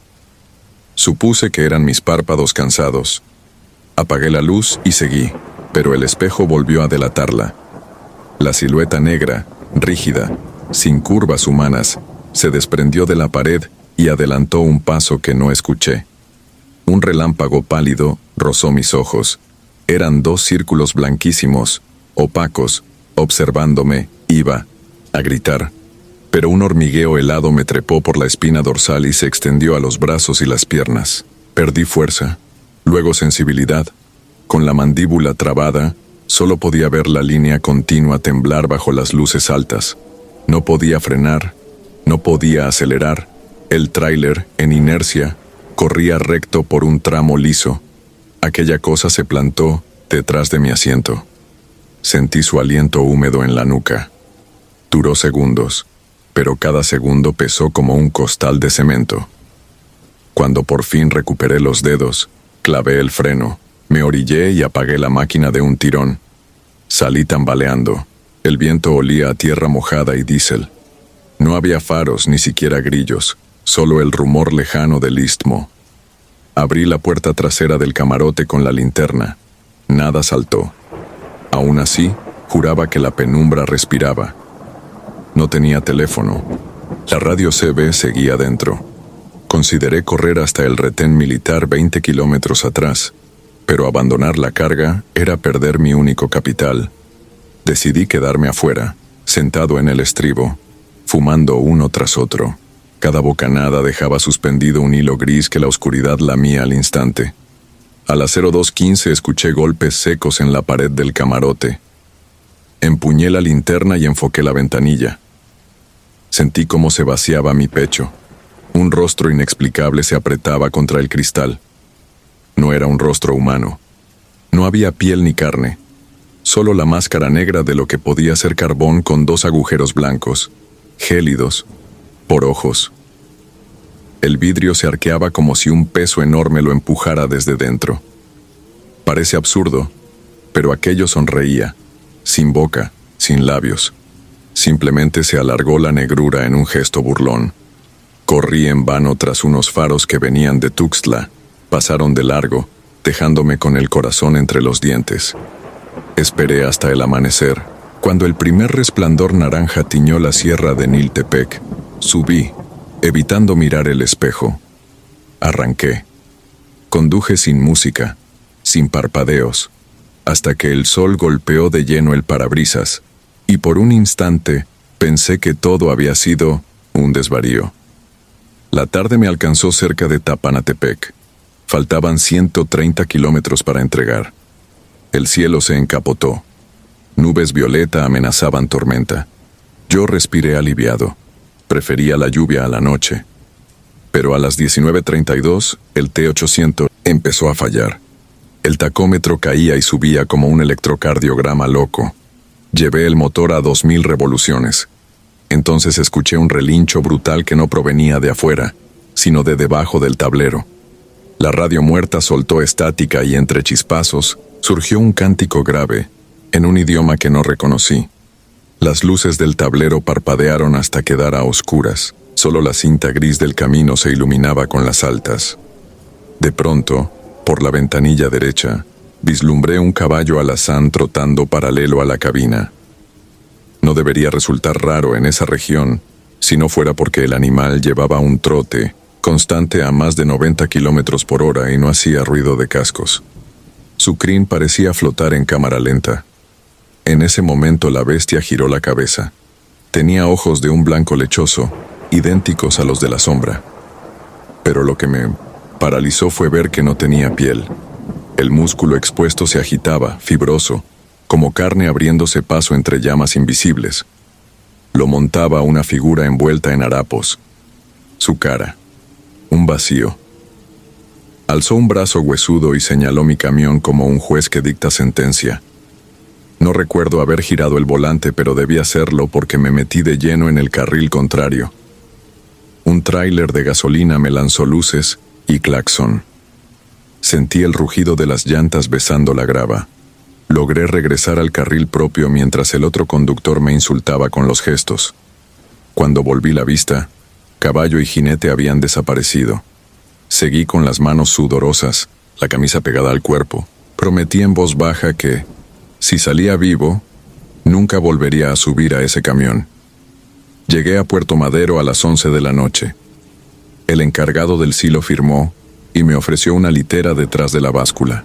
Supuse que eran mis párpados cansados. Apagué la luz y seguí, pero el espejo volvió a delatarla. La silueta negra, rígida, sin curvas humanas, se desprendió de la pared y adelantó un paso que no escuché. Un relámpago pálido rozó mis ojos. Eran 2 círculos blanquísimos, opacos, observándome. Iba a gritar, pero un hormigueo helado me trepó por la espina dorsal y se extendió a los brazos y las piernas. Perdí fuerza, luego sensibilidad. Con la mandíbula trabada, solo podía ver la línea continua temblar bajo las luces altas. No podía frenar, no podía acelerar. El tráiler, en inercia, corría recto por un tramo liso. Aquella cosa se plantó detrás de mi asiento. Sentí su aliento húmedo en la nuca. Duró segundos, pero cada segundo pesó como un costal de cemento. Cuando por fin recuperé los dedos, clavé el freno, me orillé y apagué la máquina de un tirón. Salí tambaleando. El viento olía a tierra mojada y diésel. No había faros, ni siquiera grillos, solo el rumor lejano del istmo. Abrí la puerta trasera del camarote con la linterna. Nada saltó. Aún así, juraba que la penumbra respiraba. No tenía teléfono. La radio CB seguía dentro. Consideré correr hasta el retén militar 20 kilómetros atrás, pero abandonar la carga era perder mi único capital. Decidí quedarme afuera, sentado en el estribo, fumando uno tras otro. Cada bocanada dejaba suspendido un hilo gris que la oscuridad lamía al instante. A las 02:15 escuché golpes secos en la pared del camarote. Empuñé la linterna y enfoqué la ventanilla. Sentí cómo se vaciaba mi pecho. Un rostro inexplicable se apretaba contra el cristal. No era un rostro humano. No había piel ni carne. Solo la máscara negra de lo que podía ser carbón con 2 agujeros blancos, gélidos, por ojos. El vidrio se arqueaba como si un peso enorme lo empujara desde dentro. Parece absurdo, pero aquello sonreía, sin boca, sin labios. Simplemente se alargó la negrura en un gesto burlón. Corrí en vano tras unos faros que venían de Tuxtla. Pasaron de largo, dejándome con el corazón entre los dientes. Esperé hasta el amanecer. Cuando el primer resplandor naranja tiñó la sierra de Niltepec, subí, evitando mirar el espejo. Arranqué. Conduje sin música, sin parpadeos, hasta que el sol golpeó de lleno el parabrisas, y por un instante pensé que todo había sido un desvarío. La tarde me alcanzó cerca de Tapanatepec. Faltaban 130 kilómetros para entregar. El cielo se encapotó. Nubes violeta amenazaban tormenta. Yo respiré aliviado. Prefería la lluvia a la noche. Pero a las 19:32, el T-800 empezó a fallar. El tacómetro caía y subía como un electrocardiograma loco. Llevé el motor a 2000 revoluciones. Entonces escuché un relincho brutal que no provenía de afuera, sino de debajo del tablero. La radio muerta soltó estática y entre chispazos surgió un cántico grave, en un idioma que no reconocí. Las luces del tablero parpadearon hasta quedar a oscuras. Solo la cinta gris del camino se iluminaba con las altas. De pronto, por la ventanilla derecha, Vislumbré un caballo alazán trotando paralelo a la cabina. No debería resultar raro en esa región, si no fuera porque el animal llevaba un trote constante a más de 90 kilómetros por hora y no hacía ruido de cascos. Su crin parecía flotar en cámara lenta. En ese momento la bestia giró la cabeza. Tenía ojos de un blanco lechoso, idénticos a los de la sombra. Pero lo que me paralizó fue ver que no tenía piel. El músculo expuesto se agitaba, fibroso, como carne abriéndose paso entre llamas invisibles. Lo montaba una figura envuelta en harapos. Su cara, un vacío. Alzó un brazo huesudo y señaló mi camión como un juez que dicta sentencia. No recuerdo haber girado el volante, pero debí hacerlo porque me metí de lleno en el carril contrario. Un tráiler de gasolina me lanzó luces y claxon. Sentí el rugido de las llantas besando la grava. Logré regresar al carril propio mientras el otro conductor me insultaba con los gestos. Cuando volví la vista, caballo y jinete habían desaparecido. Seguí con las manos sudorosas, la camisa pegada al cuerpo. Prometí en voz baja que, si salía vivo, nunca volvería a subir a ese camión. Llegué a Puerto Madero a las 11 de la noche. El encargado del silo firmó y me ofreció una litera detrás de la báscula.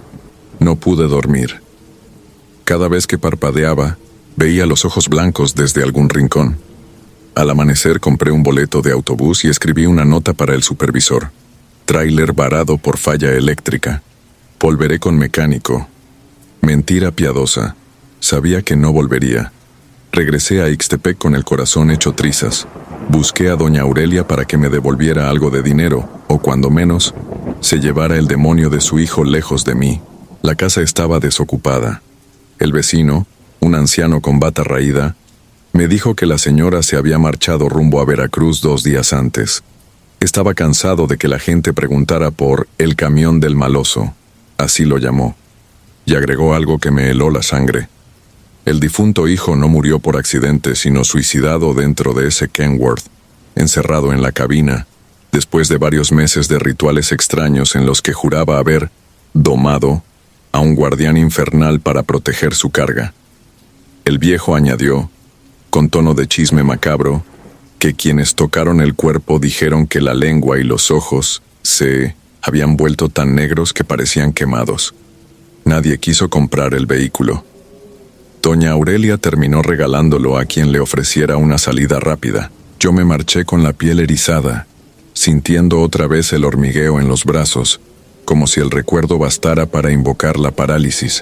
No pude dormir. Cada vez que parpadeaba, veía los ojos blancos desde algún rincón. Al amanecer compré un boleto de autobús y escribí una nota para el supervisor. Tráiler varado por falla eléctrica. Volveré con mecánico. Mentira piadosa. Sabía que no volvería. Regresé a Ixtepec con el corazón hecho trizas. Busqué a doña Aurelia para que me devolviera algo de dinero, o cuando menos, se llevara el demonio de su hijo lejos de mí. La casa estaba desocupada. El vecino, un anciano con bata raída, me dijo que la señora se había marchado rumbo a Veracruz 2 días antes. Estaba cansado de que la gente preguntara por el camión del maloso, así lo llamó, y agregó algo que me heló la sangre. El difunto hijo no murió por accidente, sino suicidado dentro de ese Kenworth, encerrado en la cabina, después de varios meses de rituales extraños en los que juraba haber domado a un guardián infernal para proteger su carga. El viejo añadió, con tono de chisme macabro, que quienes tocaron el cuerpo dijeron que la lengua y los ojos se habían vuelto tan negros que parecían quemados. Nadie quiso comprar el vehículo. Doña Aurelia terminó regalándolo a quien le ofreciera una salida rápida. Yo me marché con la piel erizada, sintiendo otra vez el hormigueo en los brazos, como si el recuerdo bastara para invocar la parálisis.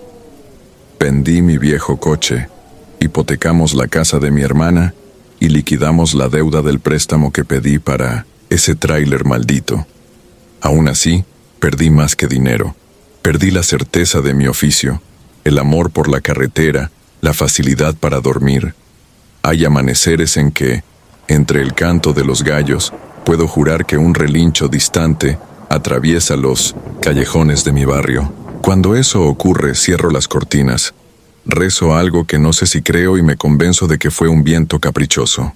Vendí mi viejo coche, hipotecamos la casa de mi hermana y liquidamos la deuda del préstamo que pedí para ese tráiler maldito. Aún así, perdí más que dinero. Perdí la certeza de mi oficio, el amor por la carretera, la facilidad para dormir. Hay amaneceres en que, entre el canto de los gallos, puedo jurar que un relincho distante atraviesa los callejones de mi barrio. Cuando eso ocurre, cierro las cortinas. Rezo algo que no sé si creo y me convenzo de que fue un viento caprichoso.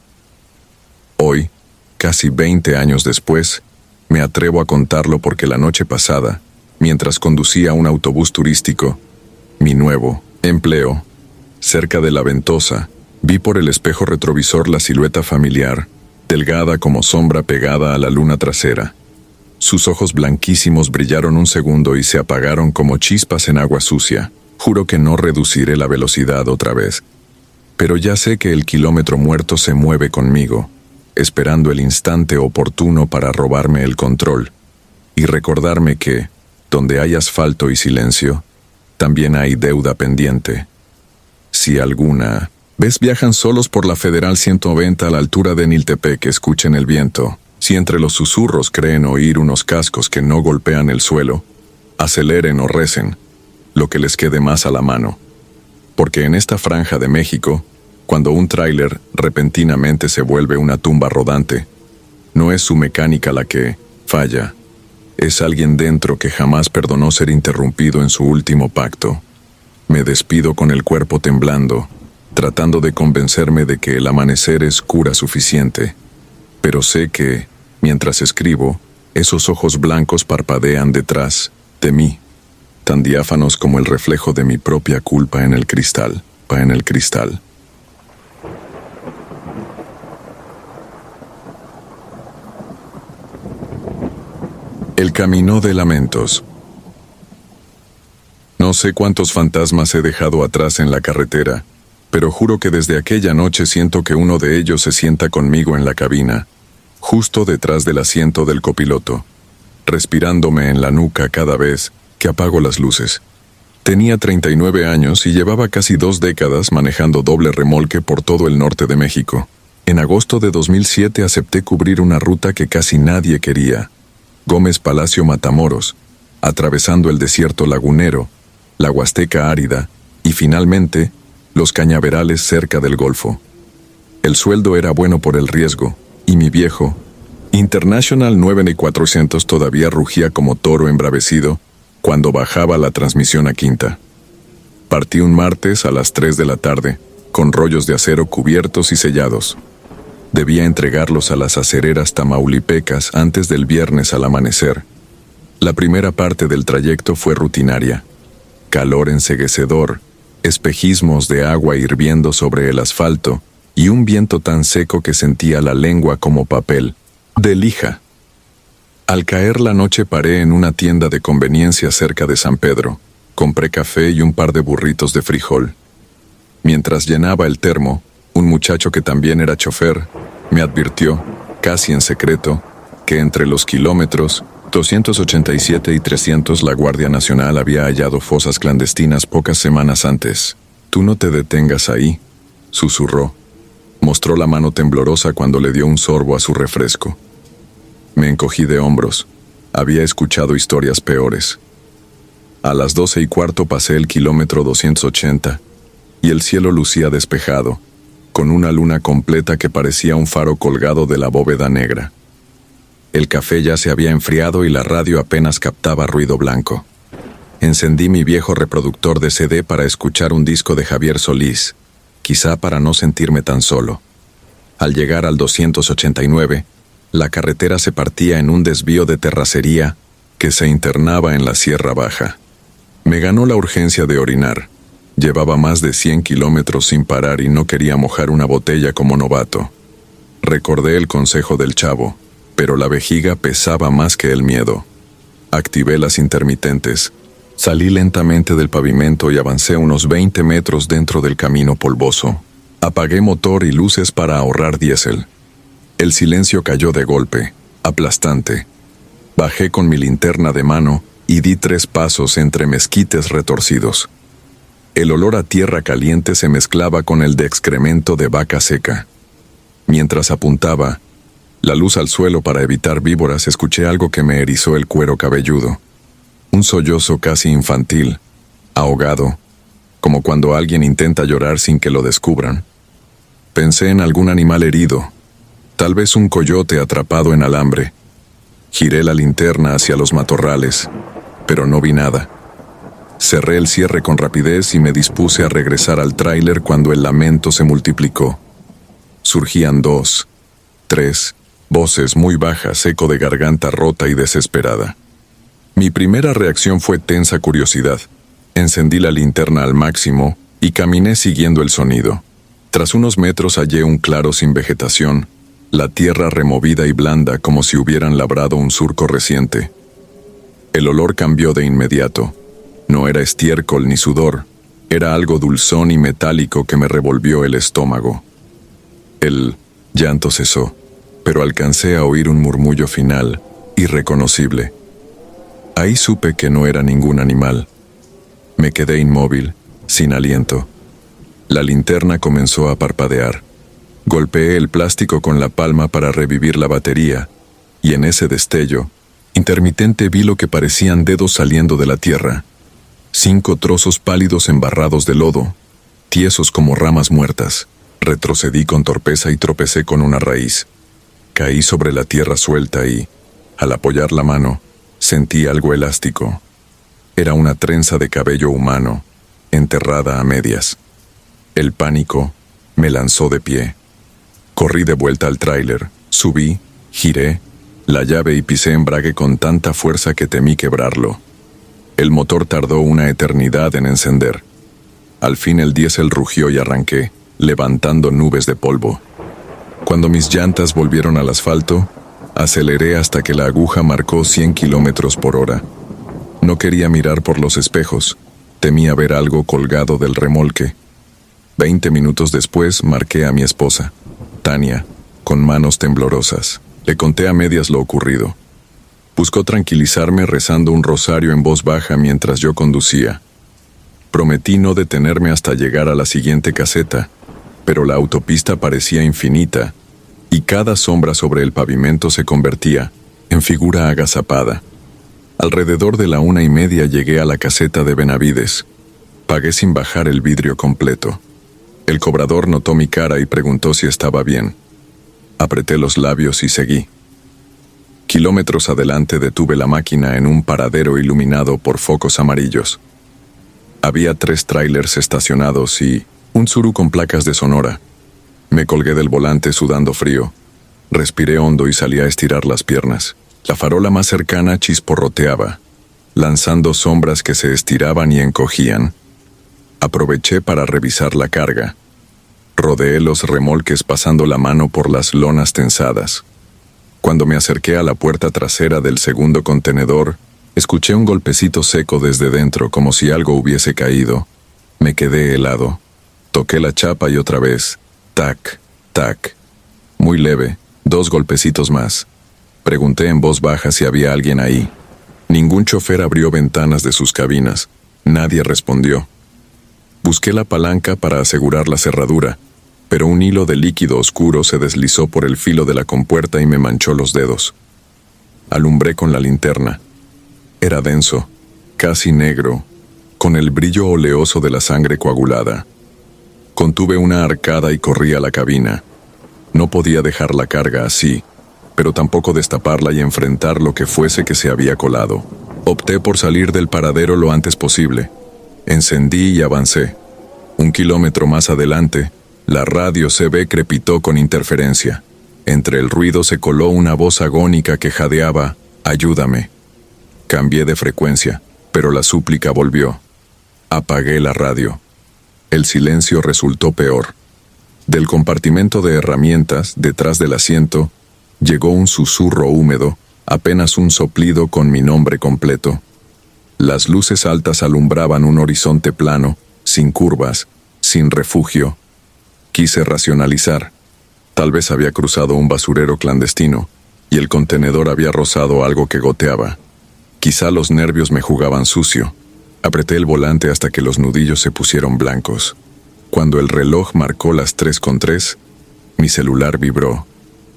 Hoy, casi 20 años después, me atrevo a contarlo porque la noche pasada, mientras conducía un autobús turístico, mi nuevo empleo, cerca de La Ventosa, vi por el espejo retrovisor la silueta familiar, delgada como sombra pegada a la luna trasera. Sus ojos blanquísimos brillaron un segundo y se apagaron como chispas en agua sucia. Juro que no reduciré la velocidad otra vez. Pero ya sé que el kilómetro muerto se mueve conmigo, esperando el instante oportuno para robarme el control y recordarme que, donde hay asfalto y silencio, también hay deuda pendiente. Si alguna vez viajan solos por la Federal 190 a la altura de Niltepec, escuchen el viento. Si entre los susurros creen oír unos cascos que no golpean el suelo, aceleren o recen, lo que les quede más a la mano. Porque en esta franja de México, cuando un tráiler repentinamente se vuelve una tumba rodante, no es su mecánica la que falla, es alguien dentro que jamás perdonó ser interrumpido en su último pacto. Me despido con el cuerpo temblando, tratando de convencerme de que el amanecer es cura suficiente. Pero sé que, mientras escribo, esos ojos blancos parpadean detrás de mí. tan diáfanos como el reflejo de mi propia culpa en el cristal. El camino de lamentos. No sé cuántos fantasmas he dejado atrás en la carretera, pero juro que desde aquella noche siento que uno de ellos se sienta conmigo en la cabina, justo detrás del asiento del copiloto, respirándome en la nuca cada vez que apago las luces. Tenía 39 años y llevaba casi 2 décadas manejando doble remolque por todo el norte de México. En agosto de 2007 acepté cubrir una ruta que casi nadie quería, Gómez Palacio Matamoros, atravesando el desierto lagunero, la Huasteca árida y finalmente los cañaverales cerca del Golfo. El sueldo era bueno por el riesgo y mi viejo, International 9400, todavía rugía como toro embravecido cuando bajaba la transmisión a quinta. Partí un martes a las 3 de la tarde, con rollos de acero cubiertos y sellados. Debía entregarlos a las acereras tamaulipecas antes del viernes al amanecer. La primera parte del trayecto fue rutinaria. Calor enceguecedor, espejismos de agua hirviendo sobre el asfalto y un viento tan seco que sentía la lengua como papel de lija. Al caer la noche paré en una tienda de conveniencia cerca de San Pedro. Compré café y un par de burritos de frijol. Mientras llenaba el termo, un muchacho que también era chofer me advirtió, casi en secreto, que entre los kilómetros 287 y 300 la Guardia Nacional había hallado fosas clandestinas pocas semanas antes. «Tú no te detengas ahí», susurró. Mostró la mano temblorosa cuando le dio un sorbo a su refresco. Me encogí de hombros. Había escuchado historias peores. A las 12:15 pasé el kilómetro 280 y el cielo lucía despejado, con una luna completa que parecía un faro colgado de la bóveda negra. El café ya se había enfriado y la radio apenas captaba ruido blanco. Encendí mi viejo reproductor de CD para escuchar un disco de Javier Solís, quizá para no sentirme tan solo. Al llegar al 289, la carretera se partía en un desvío de terracería que se internaba en la Sierra Baja. Me ganó la urgencia de orinar. Llevaba más de 100 kilómetros sin parar y no quería mojar una botella como novato. Recordé el consejo del chavo, pero la vejiga pesaba más que el miedo. Activé las intermitentes. Salí lentamente del pavimento y avancé unos 20 metros dentro del camino polvoso. Apagué motor y luces para ahorrar diésel. El silencio cayó de golpe, aplastante. Bajé con mi linterna de mano y di 3 pasos entre mezquites retorcidos. El olor a tierra caliente se mezclaba con el de excremento de vaca seca. Mientras apuntaba la luz al suelo para evitar víboras, escuché algo que me erizó el cuero cabelludo. Un sollozo casi infantil, ahogado, como cuando alguien intenta llorar sin que lo descubran. Pensé en algún animal herido, tal vez un coyote atrapado en alambre. Giré la linterna hacia los matorrales, pero no vi nada. Cerré el cierre con rapidez y me dispuse a regresar al tráiler cuando el lamento se multiplicó. Surgían 2, 3 voces muy bajas, eco de garganta rota y desesperada. Mi primera reacción fue tensa curiosidad. Encendí la linterna al máximo y caminé siguiendo el sonido. Tras unos metros hallé un claro sin vegetación, la tierra removida y blanda como si hubieran labrado un surco reciente. El olor cambió de inmediato. No era estiércol ni sudor, era algo dulzón y metálico que me revolvió el estómago. El llanto cesó, pero alcancé a oír un murmullo final, irreconocible. Ahí supe que no era ningún animal. Me quedé inmóvil, sin aliento. La linterna comenzó a parpadear. Golpeé el plástico con la palma para revivir la batería, y en ese destello, intermitente, vi lo que parecían dedos saliendo de la tierra. 5 trozos pálidos embarrados de lodo, tiesos como ramas muertas. Retrocedí con torpeza y tropecé con una raíz. Caí sobre la tierra suelta y, al apoyar la mano, sentí algo elástico. Era una trenza de cabello humano, enterrada a medias. El pánico me lanzó de pie. Corrí de vuelta al tráiler, subí, giré la llave y pisé embrague con tanta fuerza que temí quebrarlo. El motor tardó una eternidad en encender. Al fin el diésel rugió y arranqué, levantando nubes de polvo. Cuando mis llantas volvieron al asfalto, aceleré hasta que la aguja marcó 100 kilómetros por hora. No quería mirar por los espejos, temía ver algo colgado del remolque. 20 minutos después marqué a mi esposa, Tania, con manos temblorosas. Le conté a medias lo ocurrido. Buscó tranquilizarme rezando un rosario en voz baja mientras yo conducía. Prometí no detenerme hasta llegar a la siguiente caseta, pero la autopista parecía infinita, y cada sombra sobre el pavimento se convertía en figura agazapada. Alrededor de la 1:30 llegué a la caseta de Benavides. Pagué sin bajar el vidrio completo. El cobrador notó mi cara y preguntó si estaba bien. Apreté los labios y seguí. Kilómetros adelante detuve la máquina en un paradero iluminado por focos amarillos. Había 3 tráilers estacionados y un Tsuru con placas de Sonora. Me colgué del volante sudando frío. Respiré hondo y salí a estirar las piernas. La farola más cercana chisporroteaba, lanzando sombras que se estiraban y encogían. Aproveché para revisar la carga. Rodeé los remolques pasando la mano por las lonas tensadas. Cuando me acerqué a la puerta trasera del segundo contenedor, escuché un golpecito seco desde dentro como si algo hubiese caído. Me quedé helado. Toqué la chapa y otra vez. Tac, tac. Muy leve, 2 golpecitos más. Pregunté en voz baja si había alguien ahí. Ningún chofer abrió ventanas de sus cabinas. Nadie respondió. Busqué la palanca para asegurar la cerradura, pero un hilo de líquido oscuro se deslizó por el filo de la compuerta y me manchó los dedos. Alumbré con la linterna. Era denso, casi negro, con el brillo oleoso de la sangre coagulada. Contuve una arcada y corrí a la cabina. No podía dejar la carga así, pero tampoco destaparla y enfrentar lo que fuese que se había colado. Opté por salir del paradero lo antes posible. Encendí y avancé. 1 kilómetro más adelante, la radio CB crepitó con interferencia. Entre el ruido se coló una voz agónica que jadeaba: «Ayúdame». Cambié de frecuencia, pero la súplica volvió. Apagué la radio. El silencio resultó peor. Del compartimento de herramientas, detrás del asiento, llegó un susurro húmedo, apenas un soplido con mi nombre completo. Las luces altas alumbraban un horizonte plano, sin curvas, sin refugio. Quise racionalizar. Tal vez había cruzado un basurero clandestino, y el contenedor había rozado algo que goteaba. Quizá los nervios me jugaban sucio. Apreté el volante hasta que los nudillos se pusieron blancos. Cuando el reloj marcó las 3:03, mi celular vibró.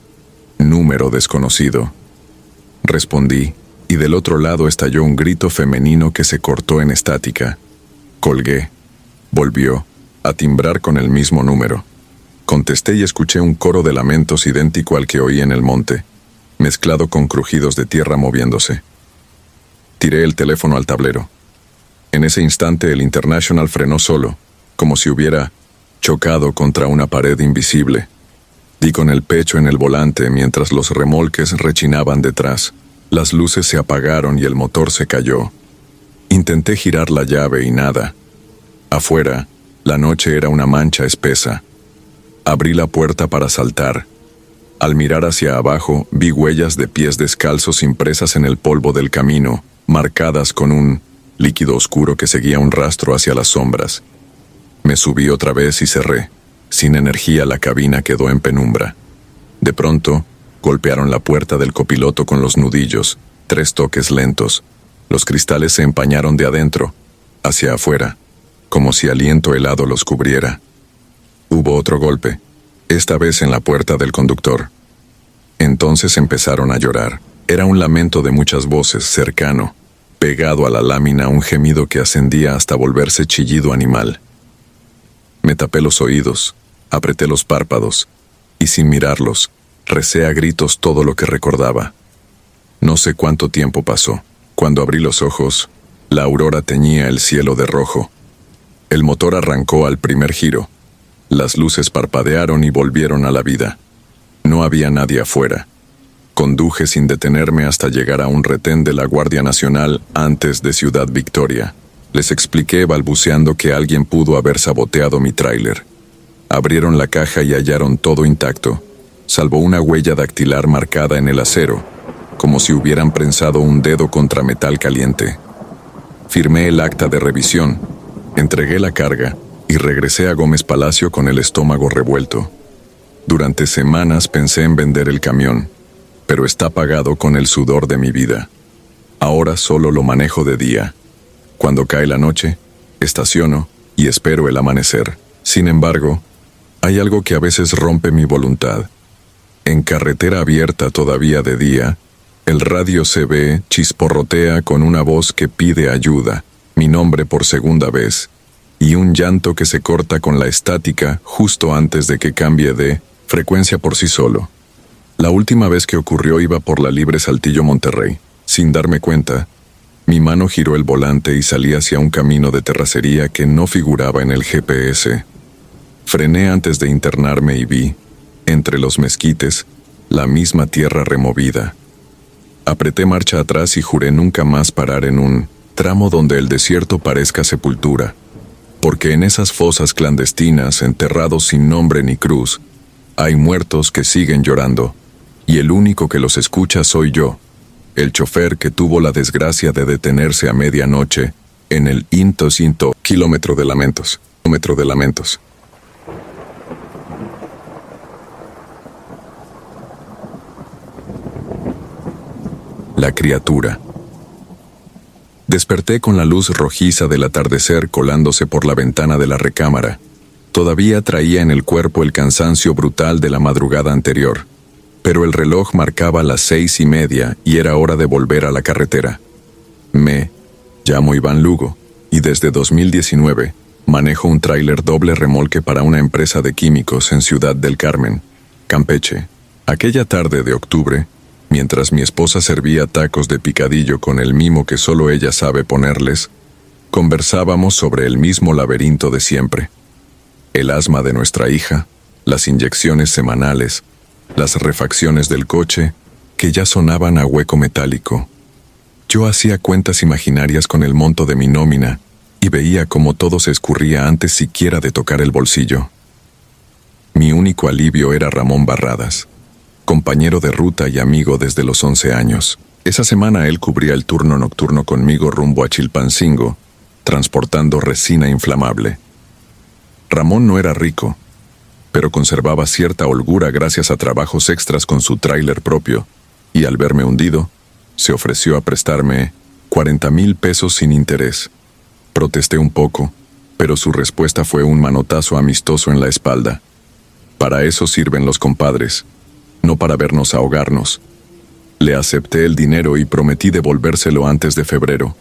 Número desconocido. Respondí, y del otro lado estalló un grito femenino que se cortó en estática. Colgué. Volvió a timbrar con el mismo número. Contesté y escuché un coro de lamentos idéntico al que oí en el monte, mezclado con crujidos de tierra moviéndose. Tiré el teléfono al tablero. En ese instante el International frenó solo, como si hubiera chocado contra una pared invisible. Di con el pecho en el volante mientras los remolques rechinaban detrás. Las luces se apagaron y el motor se cayó. Intenté girar la llave y nada. Afuera, la noche era una mancha espesa. Abrí la puerta para saltar. Al mirar hacia abajo, vi huellas de pies descalzos impresas en el polvo del camino, marcadas con un líquido oscuro que seguía un rastro hacia las sombras. Me subí otra vez y cerré. Sin energía, la cabina quedó en penumbra. De pronto, golpearon la puerta del copiloto con los nudillos, 3 toques lentos. Los cristales se empañaron de adentro, hacia afuera, como si aliento helado los cubriera. Hubo otro golpe, esta vez en la puerta del conductor. Entonces empezaron a llorar. Era un lamento de muchas voces, cercano, pegado a la lámina, un gemido que ascendía hasta volverse chillido animal. Me tapé los oídos, apreté los párpados, y sin mirarlos, recé a gritos todo lo que recordaba. No sé cuánto tiempo pasó. Cuando abrí los ojos, la aurora teñía el cielo de rojo. El motor arrancó al primer giro. Las luces parpadearon y volvieron a la vida. No había nadie afuera. Conduje sin detenerme hasta llegar a un retén de la Guardia Nacional antes de Ciudad Victoria. Les expliqué balbuceando que alguien pudo haber saboteado mi tráiler. Abrieron la caja y hallaron todo intacto, salvo una huella dactilar marcada en el acero, como si hubieran prensado un dedo contra metal caliente. Firmé el acta de revisión, entregué la carga y regresé a Gómez Palacio con el estómago revuelto. Durante semanas pensé en vender el camión, pero está pagado con el sudor de mi vida. Ahora solo lo manejo de día. Cuando cae la noche, estaciono y espero el amanecer. Sin embargo, hay algo que a veces rompe mi voluntad. En carretera abierta todavía de día, el radio CB chisporrotea con una voz que pide ayuda, mi nombre por segunda vez, y un llanto que se corta con la estática justo antes de que cambie de frecuencia por sí solo. La última vez que ocurrió iba por la libre Saltillo Monterrey. Sin darme cuenta, mi mano giró el volante y salí hacia un camino de terracería que no figuraba en el GPS. Frené antes de internarme y vi, entre los mezquites, la misma tierra removida. Apreté marcha atrás y juré nunca más parar en un tramo donde el desierto parezca sepultura, porque en esas fosas clandestinas, enterrados sin nombre ni cruz, hay muertos que siguen llorando, y el único que los escucha soy yo, el chofer que tuvo la desgracia de detenerse a medianoche en el kilómetro de lamentos. La criatura. Desperté con la luz rojiza del atardecer colándose por la ventana de la recámara. Todavía traía en el cuerpo el cansancio brutal de la madrugada anterior, pero el reloj marcaba las 6:30 y era hora de volver a la carretera. Me llamo Iván Lugo y desde 2019 manejo un tráiler doble remolque para una empresa de químicos en Ciudad del Carmen, Campeche. Aquella tarde de octubre, mientras mi esposa servía tacos de picadillo con el mimo que solo ella sabe ponerles, conversábamos sobre el mismo laberinto de siempre. El asma de nuestra hija, las inyecciones semanales, las refacciones del coche, que ya sonaban a hueco metálico. Yo hacía cuentas imaginarias con el monto de mi nómina y veía cómo todo se escurría antes siquiera de tocar el bolsillo. Mi único alivio era Ramón Barradas, compañero de ruta y amigo desde los 11 años. Esa semana él cubría el turno nocturno conmigo rumbo a Chilpancingo, transportando resina inflamable. Ramón no era rico, pero conservaba cierta holgura gracias a trabajos extras con su tráiler propio, y al verme hundido, se ofreció a prestarme 40,000 pesos sin interés. Protesté un poco, pero su respuesta fue un manotazo amistoso en la espalda. Para eso sirven los compadres, no para vernos ahogarnos. Le acepté el dinero y prometí devolvérselo antes de febrero.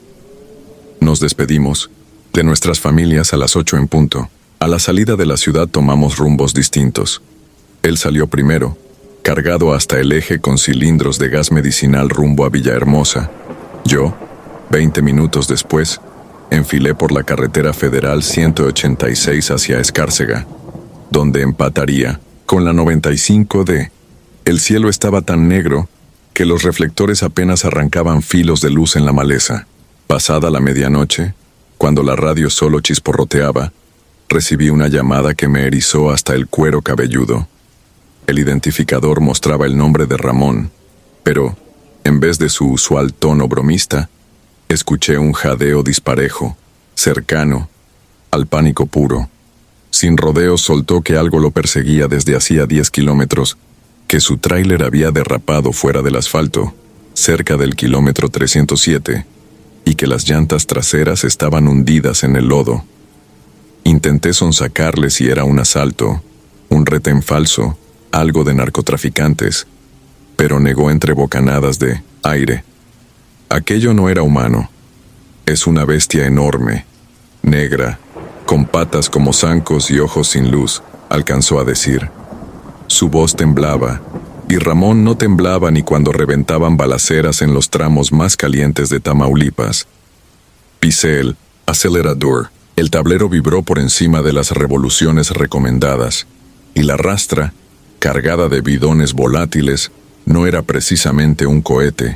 Nos despedimos de nuestras familias a las 8 en punto. A la salida de la ciudad tomamos rumbos distintos. Él salió primero, cargado hasta el eje con cilindros de gas medicinal rumbo a Villahermosa. Yo, 20 minutos después, enfilé por la carretera federal 186 hacia Escárcega, donde empataría con la 95D. El cielo estaba tan negro que los reflectores apenas arrancaban filos de luz en la maleza. Pasada la medianoche, cuando la radio solo chisporroteaba, recibí una llamada que me erizó hasta el cuero cabelludo. El identificador mostraba el nombre de Ramón, pero, en vez de su usual tono bromista, escuché un jadeo disparejo, cercano, al pánico puro. Sin rodeos soltó que algo lo perseguía desde hacía 10 kilómetros, que su tráiler había derrapado fuera del asfalto, cerca del kilómetro 307, y que las llantas traseras estaban hundidas en el lodo. Intenté sonsacarle si era un asalto, un retén falso, algo de narcotraficantes, pero negó entre bocanadas de aire. Aquello no era humano. Es una bestia enorme, negra, con patas como zancos y ojos sin luz, alcanzó a decir. Su voz temblaba, y Ramón no temblaba ni cuando reventaban balaceras en los tramos más calientes de Tamaulipas. Pisé el acelerador. El tablero vibró por encima de las revoluciones recomendadas, y la rastra, cargada de bidones volátiles, No era precisamente un cohete.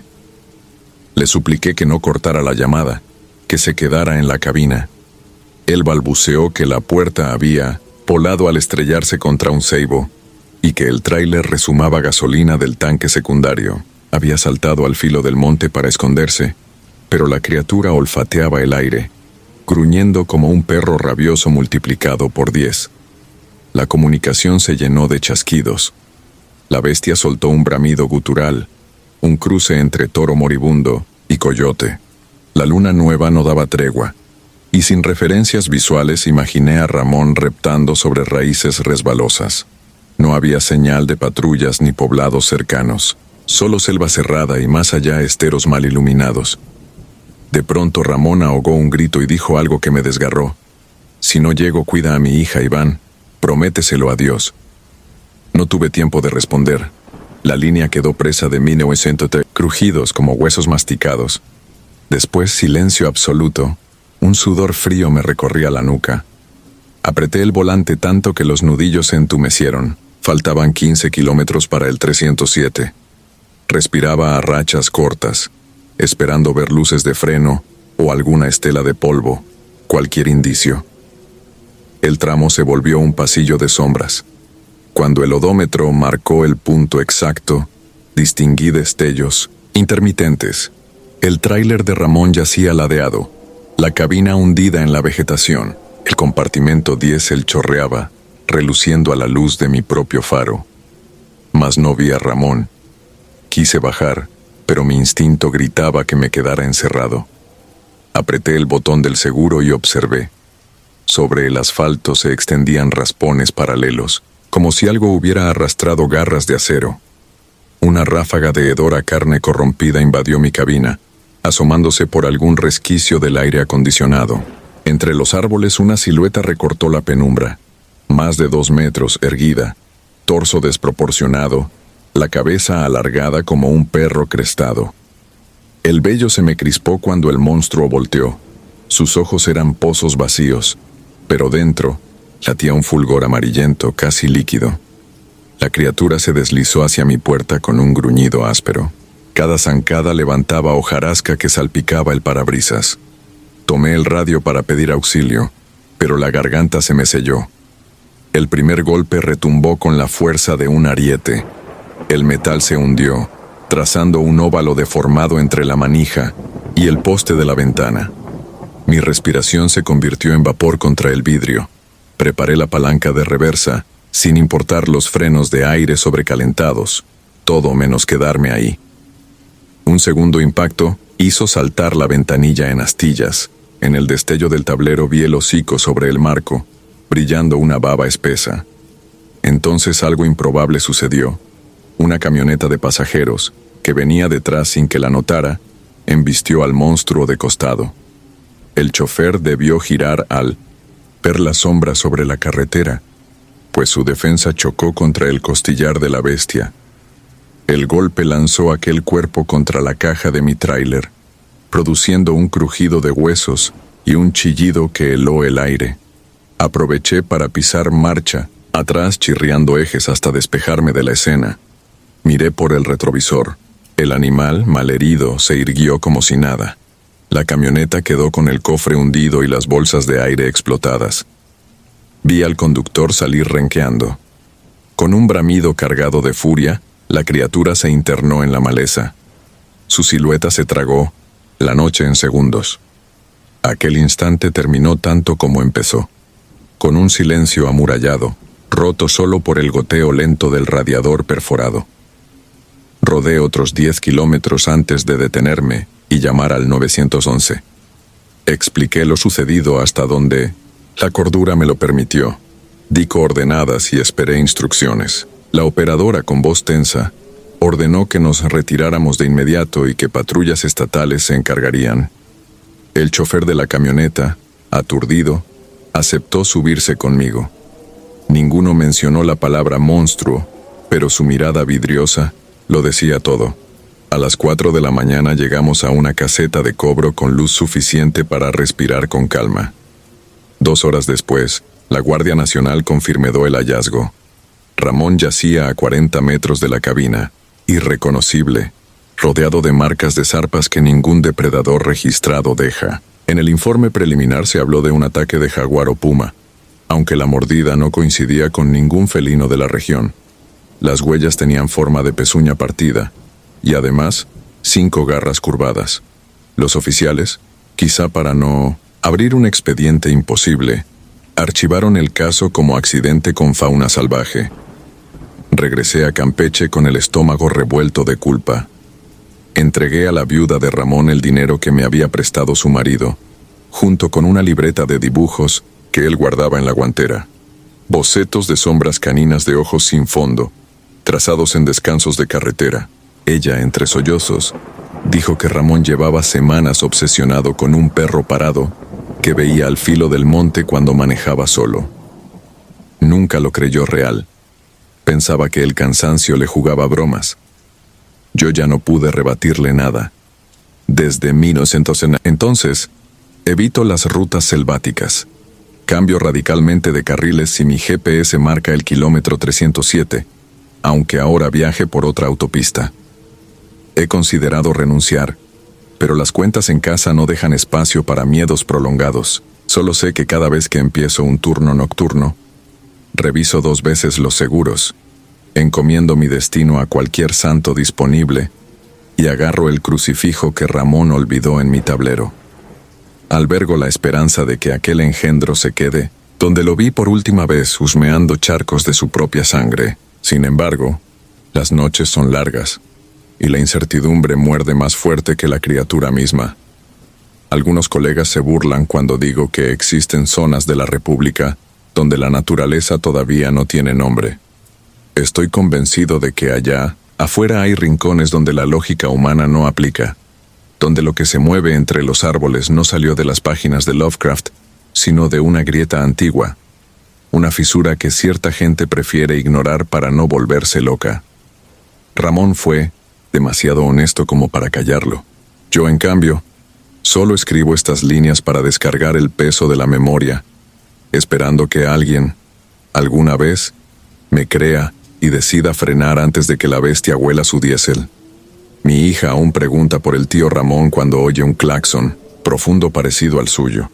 Le supliqué que no cortara la llamada, que se quedara en la cabina. Él balbuceó que la puerta había volado al estrellarse contra un ceibo y que el tráiler resumaba gasolina del tanque secundario. Había saltado al filo del monte para esconderse, pero la criatura olfateaba el aire, gruñendo como un perro rabioso multiplicado por 10. La comunicación se llenó de chasquidos. La bestia soltó un bramido gutural, un cruce entre toro moribundo y coyote. La luna nueva no daba tregua, y sin referencias visuales imaginé a Ramón reptando sobre raíces resbalosas. No había señal de patrullas ni poblados cercanos, solo selva cerrada y más allá esteros mal iluminados. De pronto Ramón ahogó un grito y dijo algo que me desgarró. Si no llego, cuida a mi hija, Iván. Prométeselo a Dios. No tuve tiempo de responder. La línea quedó presa de 1903 crujidos como huesos masticados. Después silencio absoluto. Un sudor frío me recorría la nuca. Apreté el volante tanto que los nudillos se entumecieron. Faltaban 15 kilómetros para el 307. Respiraba a rachas cortas, esperando ver luces de freno o alguna estela de polvo, cualquier indicio. El tramo se volvió un pasillo de sombras. Cuando el odómetro marcó el punto exacto, distinguí destellos intermitentes. El tráiler de Ramón yacía ladeado, la cabina hundida en la vegetación. El compartimento diésel chorreaba, reluciendo a la luz de mi propio faro. Mas no vi a Ramón. Quise bajar, pero mi instinto gritaba que me quedara encerrado. Apreté el botón del seguro y observé. Sobre el asfalto se extendían raspones paralelos, como si algo hubiera arrastrado garras de acero. Una ráfaga de hedor a carne corrompida invadió mi cabina, asomándose por algún resquicio del aire acondicionado. Entre los árboles una silueta recortó la penumbra. Más de 2 metros, erguida, torso desproporcionado, la cabeza alargada como un perro crestado. El vello se me crispó cuando el monstruo volteó. Sus ojos eran pozos vacíos, pero dentro latía un fulgor amarillento, casi líquido. La criatura se deslizó hacia mi puerta con un gruñido áspero. Cada zancada levantaba hojarasca que salpicaba el parabrisas. Tomé el radio para pedir auxilio, pero la garganta se me selló. El primer golpe retumbó con la fuerza de un ariete. El metal se hundió, trazando un óvalo deformado entre la manija y el poste de la ventana. Mi respiración se convirtió en vapor contra el vidrio. Preparé la palanca de reversa, sin importar los frenos de aire sobrecalentados, todo menos quedarme ahí. Un segundo impacto hizo saltar la ventanilla en astillas. En el destello del tablero vi el hocico sobre el marco, brillando una baba espesa. Entonces algo improbable sucedió. Una camioneta de pasajeros, que venía detrás sin que la notara, embistió al monstruo de costado. El chofer debió girar al ver la sombra sobre la carretera, pues su defensa chocó contra el costillar de la bestia. El golpe lanzó aquel cuerpo contra la caja de mi tráiler, produciendo un crujido de huesos y un chillido que heló el aire. Aproveché para pisar marcha, atrás chirriando ejes hasta despejarme de la escena. Miré por el retrovisor. El animal, malherido, se irguió como si nada. La camioneta quedó con el cofre hundido y las bolsas de aire explotadas. Vi al conductor salir renqueando. Con un bramido cargado de furia, la criatura se internó en la maleza. Su silueta se tragó la noche en segundos. Aquel instante terminó tanto como empezó, con un silencio amurallado, roto solo por el goteo lento del radiador perforado. Rodé otros 10 kilómetros antes de detenerme y llamar al 911. Expliqué lo sucedido hasta donde la cordura me lo permitió. Di coordenadas y esperé instrucciones. La operadora, con voz tensa, ordenó que nos retiráramos de inmediato y que patrullas estatales se encargarían. El chofer de la camioneta, aturdido, aceptó subirse conmigo. Ninguno mencionó la palabra monstruo, pero su mirada vidriosa lo decía todo. A las 4 de la mañana llegamos a una caseta de cobro con luz suficiente para respirar con calma. 2 horas después, la Guardia Nacional confirmó el hallazgo. Ramón yacía a 40 metros de la cabina, irreconocible, rodeado de marcas de zarpas que ningún depredador registrado deja. En el informe preliminar se habló de un ataque de jaguar o puma, aunque la mordida no coincidía con ningún felino de la región. Las huellas tenían forma de pezuña partida, y además, 5 garras curvadas. Los oficiales, quizá para no abrir un expediente imposible, archivaron el caso como accidente con fauna salvaje. Regresé a Campeche con el estómago revuelto de culpa. Entregué a la viuda de Ramón el dinero que me había prestado su marido, junto con una libreta de dibujos que él guardaba en la guantera. Bocetos de sombras caninas de ojos sin fondo, trazados en descansos de carretera. Ella, entre sollozos, dijo que Ramón llevaba semanas obsesionado con un perro parado que veía al filo del monte cuando manejaba solo. Nunca lo creyó real. Pensaba que el cansancio le jugaba bromas. Yo ya no pude rebatirle nada. Desde 1900 entonces, evito las rutas selváticas. Cambio radicalmente de carriles si mi GPS marca el kilómetro 307, aunque ahora viaje por otra autopista. He considerado renunciar, pero las cuentas en casa no dejan espacio para miedos prolongados. Solo sé que cada vez que empiezo un turno nocturno, reviso 2 veces los seguros, encomiendo mi destino a cualquier santo disponible y agarro el crucifijo que Ramón olvidó en mi tablero. Albergo la esperanza de que aquel engendro se quede donde lo vi por última vez husmeando charcos de su propia sangre. Sin embargo, las noches son largas y la incertidumbre muerde más fuerte que la criatura misma. Algunos colegas se burlan cuando digo que existen zonas de la República donde la naturaleza todavía no tiene nombre. Estoy convencido de que allá, afuera hay rincones donde la lógica humana no aplica, donde lo que se mueve entre los árboles no salió de las páginas de Lovecraft, sino de una grieta antigua, una fisura que cierta gente prefiere ignorar para no volverse loca. Ramón fue demasiado honesto como para callarlo. Yo, en cambio, solo escribo estas líneas para descargar el peso de la memoria, esperando que alguien, alguna vez, me crea y decida frenar antes de que la bestia huela su diésel. Mi hija aún pregunta por el tío Ramón cuando oye un claxon, profundo parecido al suyo.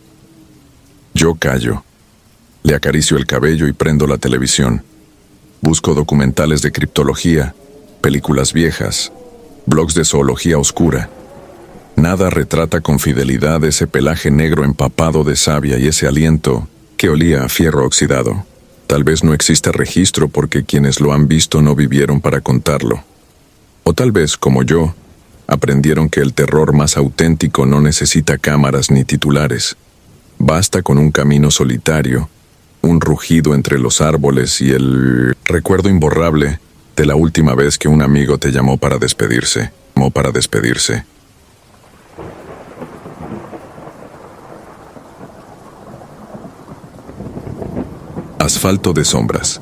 Yo callo. Le acaricio el cabello y prendo la televisión. Busco documentales de criptología, películas viejas, blogs de zoología oscura. Nada retrata con fidelidad ese pelaje negro empapado de savia y ese aliento que olía a fierro oxidado. Tal vez no exista registro porque quienes lo han visto no vivieron para contarlo. O tal vez, como yo, aprendieron que el terror más auténtico no necesita cámaras ni titulares. Basta con un camino solitario, un rugido entre los árboles y el recuerdo imborrable de la última vez que un amigo te llamó para despedirse. Asfalto de sombras.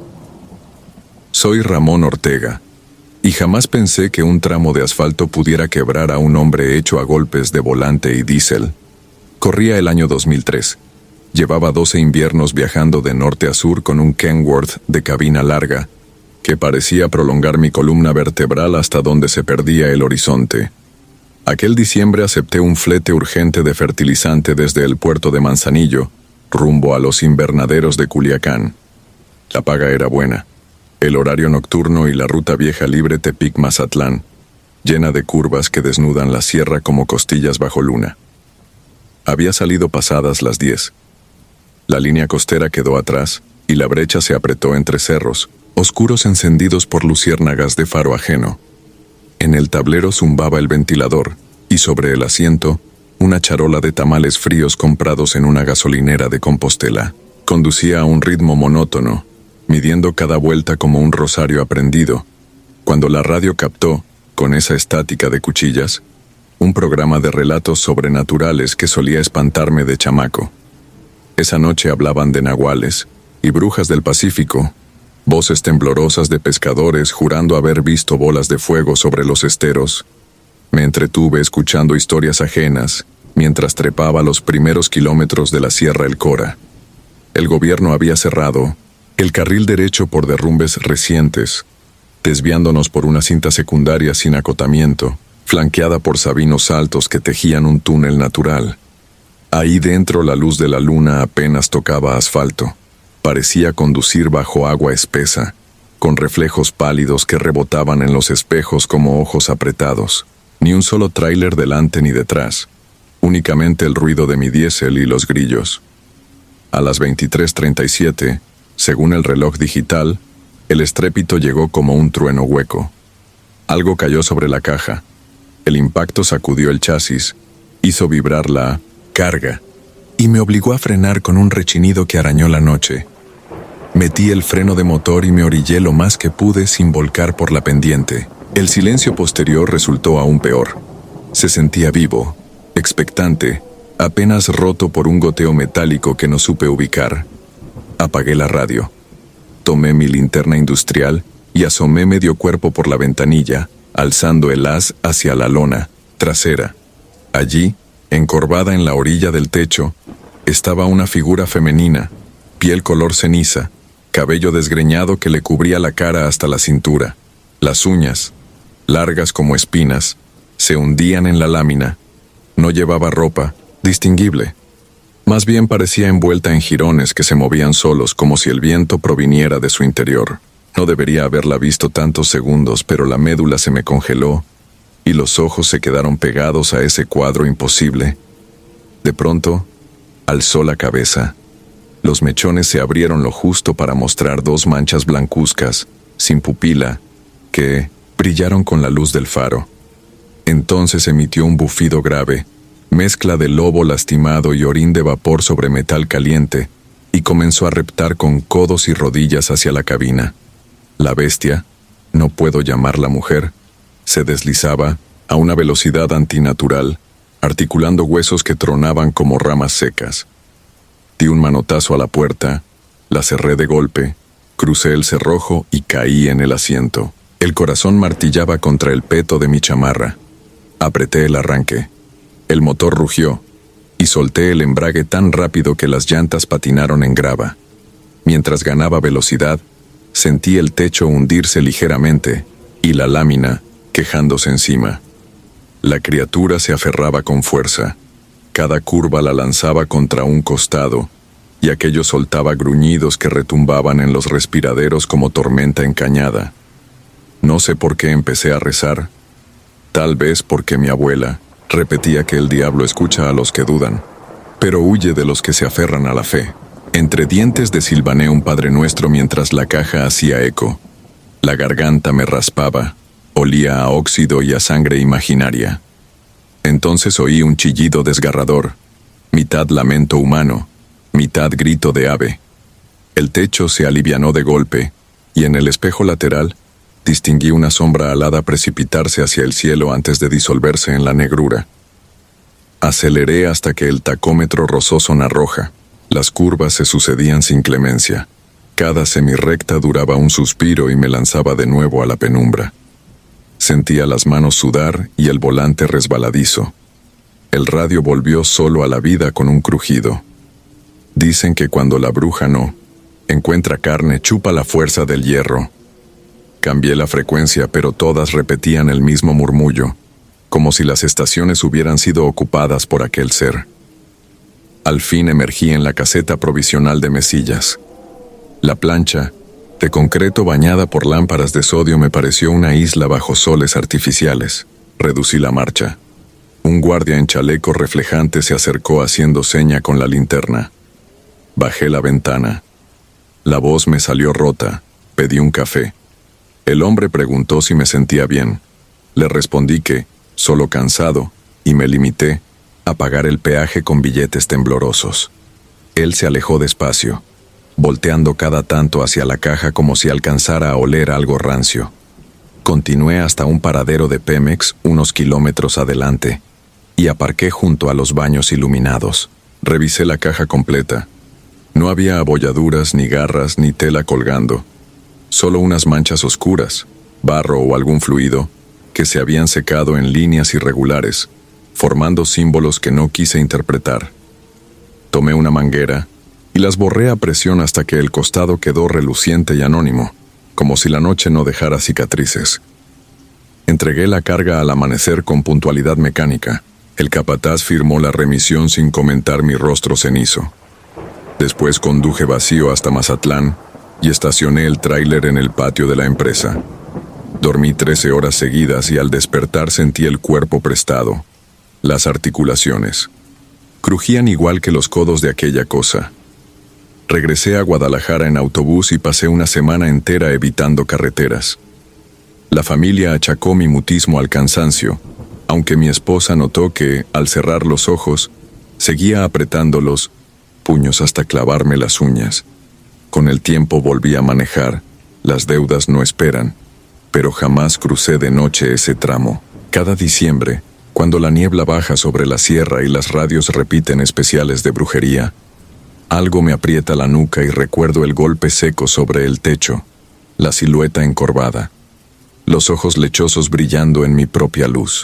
Soy Ramón Ortega, y jamás pensé que un tramo de asfalto pudiera quebrar a un hombre hecho a golpes de volante y diésel. Corría el año 2003. Llevaba 12 inviernos viajando de norte a sur con un Kenworth de cabina larga, que parecía prolongar mi columna vertebral hasta donde se perdía el horizonte. Aquel diciembre acepté un flete urgente de fertilizante desde el puerto de Manzanillo, rumbo a los invernaderos de Culiacán. La paga era buena. El horario nocturno y la ruta vieja libre Tepic-Mazatlán, llena de curvas que desnudan la sierra como costillas bajo luna. Había salido pasadas las 10. La línea costera quedó atrás y la brecha se apretó entre cerros, oscuros encendidos por luciérnagas de faro ajeno. En el tablero zumbaba el ventilador y sobre el asiento una charola de tamales fríos comprados en una gasolinera de Compostela. Conducía a un ritmo monótono, midiendo cada vuelta como un rosario aprendido, cuando la radio captó, con esa estática de cuchillas, un programa de relatos sobrenaturales que solía espantarme de chamaco. Esa noche hablaban de nahuales y brujas del Pacífico, voces temblorosas de pescadores jurando haber visto bolas de fuego sobre los esteros. Me entretuve escuchando historias ajenas mientras trepaba los primeros kilómetros de la Sierra El Cora. El gobierno había cerrado el carril derecho por derrumbes recientes, desviándonos por una cinta secundaria sin acotamiento, flanqueada por sabinos altos que tejían un túnel natural. Ahí dentro la luz de la luna apenas tocaba asfalto. Parecía conducir bajo agua espesa, con reflejos pálidos que rebotaban en los espejos como ojos apretados. Ni un solo tráiler delante ni detrás, únicamente el ruido de mi diésel y los grillos. A las 23:37, según el reloj digital, el estrépito llegó como un trueno hueco. Algo cayó sobre la caja. El impacto sacudió el chasis, hizo vibrar la carga y me obligó a frenar con un rechinido que arañó la noche. Metí el freno de motor y me orillé lo más que pude sin volcar por la pendiente. El silencio posterior resultó aún peor. Se sentía vivo, expectante, apenas roto por un goteo metálico que no supe ubicar. Apagué la radio. Tomé mi linterna industrial y asomé medio cuerpo por la ventanilla, alzando el haz hacia la lona trasera. Allí, encorvada en la orilla del techo, estaba una figura femenina, piel color ceniza, cabello desgreñado que le cubría la cara hasta la cintura. Las uñas, largas como espinas, se hundían en la lámina. No llevaba ropa distinguible. Más bien parecía envuelta en jirones que se movían solos como si el viento proviniera de su interior. No debería haberla visto tantos segundos, pero la médula se me congeló y los ojos se quedaron pegados a ese cuadro imposible. De pronto, alzó la cabeza. Los mechones se abrieron lo justo para mostrar dos manchas blancuzcas, sin pupila, que brillaron con la luz del faro. Entonces emitió un bufido grave, mezcla de lobo lastimado y orín de vapor sobre metal caliente, y comenzó a reptar con codos y rodillas hacia la cabina. La bestia, no puedo llamarla mujer, se deslizaba a una velocidad antinatural, articulando huesos que tronaban como ramas secas. Di un manotazo a la puerta, la cerré de golpe, crucé el cerrojo y caí en el asiento. El corazón martillaba contra el peto de mi chamarra. Apreté el arranque. El motor rugió, y solté el embrague tan rápido que las llantas patinaron en grava. Mientras ganaba velocidad, sentí el techo hundirse ligeramente, y la lámina quejándose encima. La criatura se aferraba con fuerza. Cada curva la lanzaba contra un costado, y aquello soltaba gruñidos que retumbaban en los respiraderos como tormenta encañada. No sé por qué empecé a rezar. Tal vez porque mi abuela repetía que el diablo escucha a los que dudan, pero huye de los que se aferran a la fe. Entre dientes desilvané un Padre Nuestro mientras la caja hacía eco. La garganta me raspaba, olía a óxido y a sangre imaginaria. Entonces oí un chillido desgarrador, mitad lamento humano, mitad grito de ave. El techo se alivianó de golpe, y en el espejo lateral distinguí una sombra alada precipitarse hacia el cielo antes de disolverse en la negrura. Aceleré hasta que el tacómetro rozó zona roja. Las curvas se sucedían sin clemencia. Cada semirrecta duraba un suspiro y me lanzaba de nuevo a la penumbra. Sentía las manos sudar y el volante resbaladizo. El radio volvió solo a la vida con un crujido. Dicen que cuando la bruja no encuentra carne, chupa la fuerza del hierro. Cambié la frecuencia, pero todas repetían el mismo murmullo, como si las estaciones hubieran sido ocupadas por aquel ser. Al fin emergí en la caseta provisional de Mesillas. La plancha, de concreto bañada por lámparas de sodio, me pareció una isla bajo soles artificiales. Reducí la marcha. Un guardia en chaleco reflejante se acercó haciendo seña con la linterna. Bajé la ventana. La voz me salió rota. Pedí un café. El hombre preguntó si me sentía bien. Le respondí que, solo cansado, y me limité a pagar el peaje con billetes temblorosos. Él se alejó despacio, volteando cada tanto hacia la caja como si alcanzara a oler algo rancio. Continué hasta un paradero de Pemex unos kilómetros adelante, y aparqué junto a los baños iluminados. Revisé la caja completa. No había abolladuras, ni garras, ni tela colgando. Solo unas manchas oscuras, barro o algún fluido, que se habían secado en líneas irregulares, formando símbolos que no quise interpretar. Tomé una manguera y las borré a presión hasta que el costado quedó reluciente y anónimo, como si la noche no dejara cicatrices. Entregué la carga al amanecer con puntualidad mecánica. El capataz firmó la remisión sin comentar mi rostro cenizo. Después conduje vacío hasta Mazatlán y estacioné el tráiler en el patio de la empresa. Dormí 13 horas seguidas y al despertar sentí el cuerpo prestado. Las articulaciones crujían igual que los codos de aquella cosa. Regresé a Guadalajara en autobús y pasé una semana entera evitando carreteras. La familia achacó mi mutismo al cansancio, aunque mi esposa notó que, al cerrar los ojos, seguía apretando los puños hasta clavarme las uñas. Con el tiempo volví a manejar. Las deudas no esperan, pero jamás crucé de noche ese tramo. Cada diciembre, cuando la niebla baja sobre la sierra y las radios repiten especiales de brujería, algo me aprieta la nuca y recuerdo el golpe seco sobre el techo, la silueta encorvada, los ojos lechosos brillando en mi propia luz.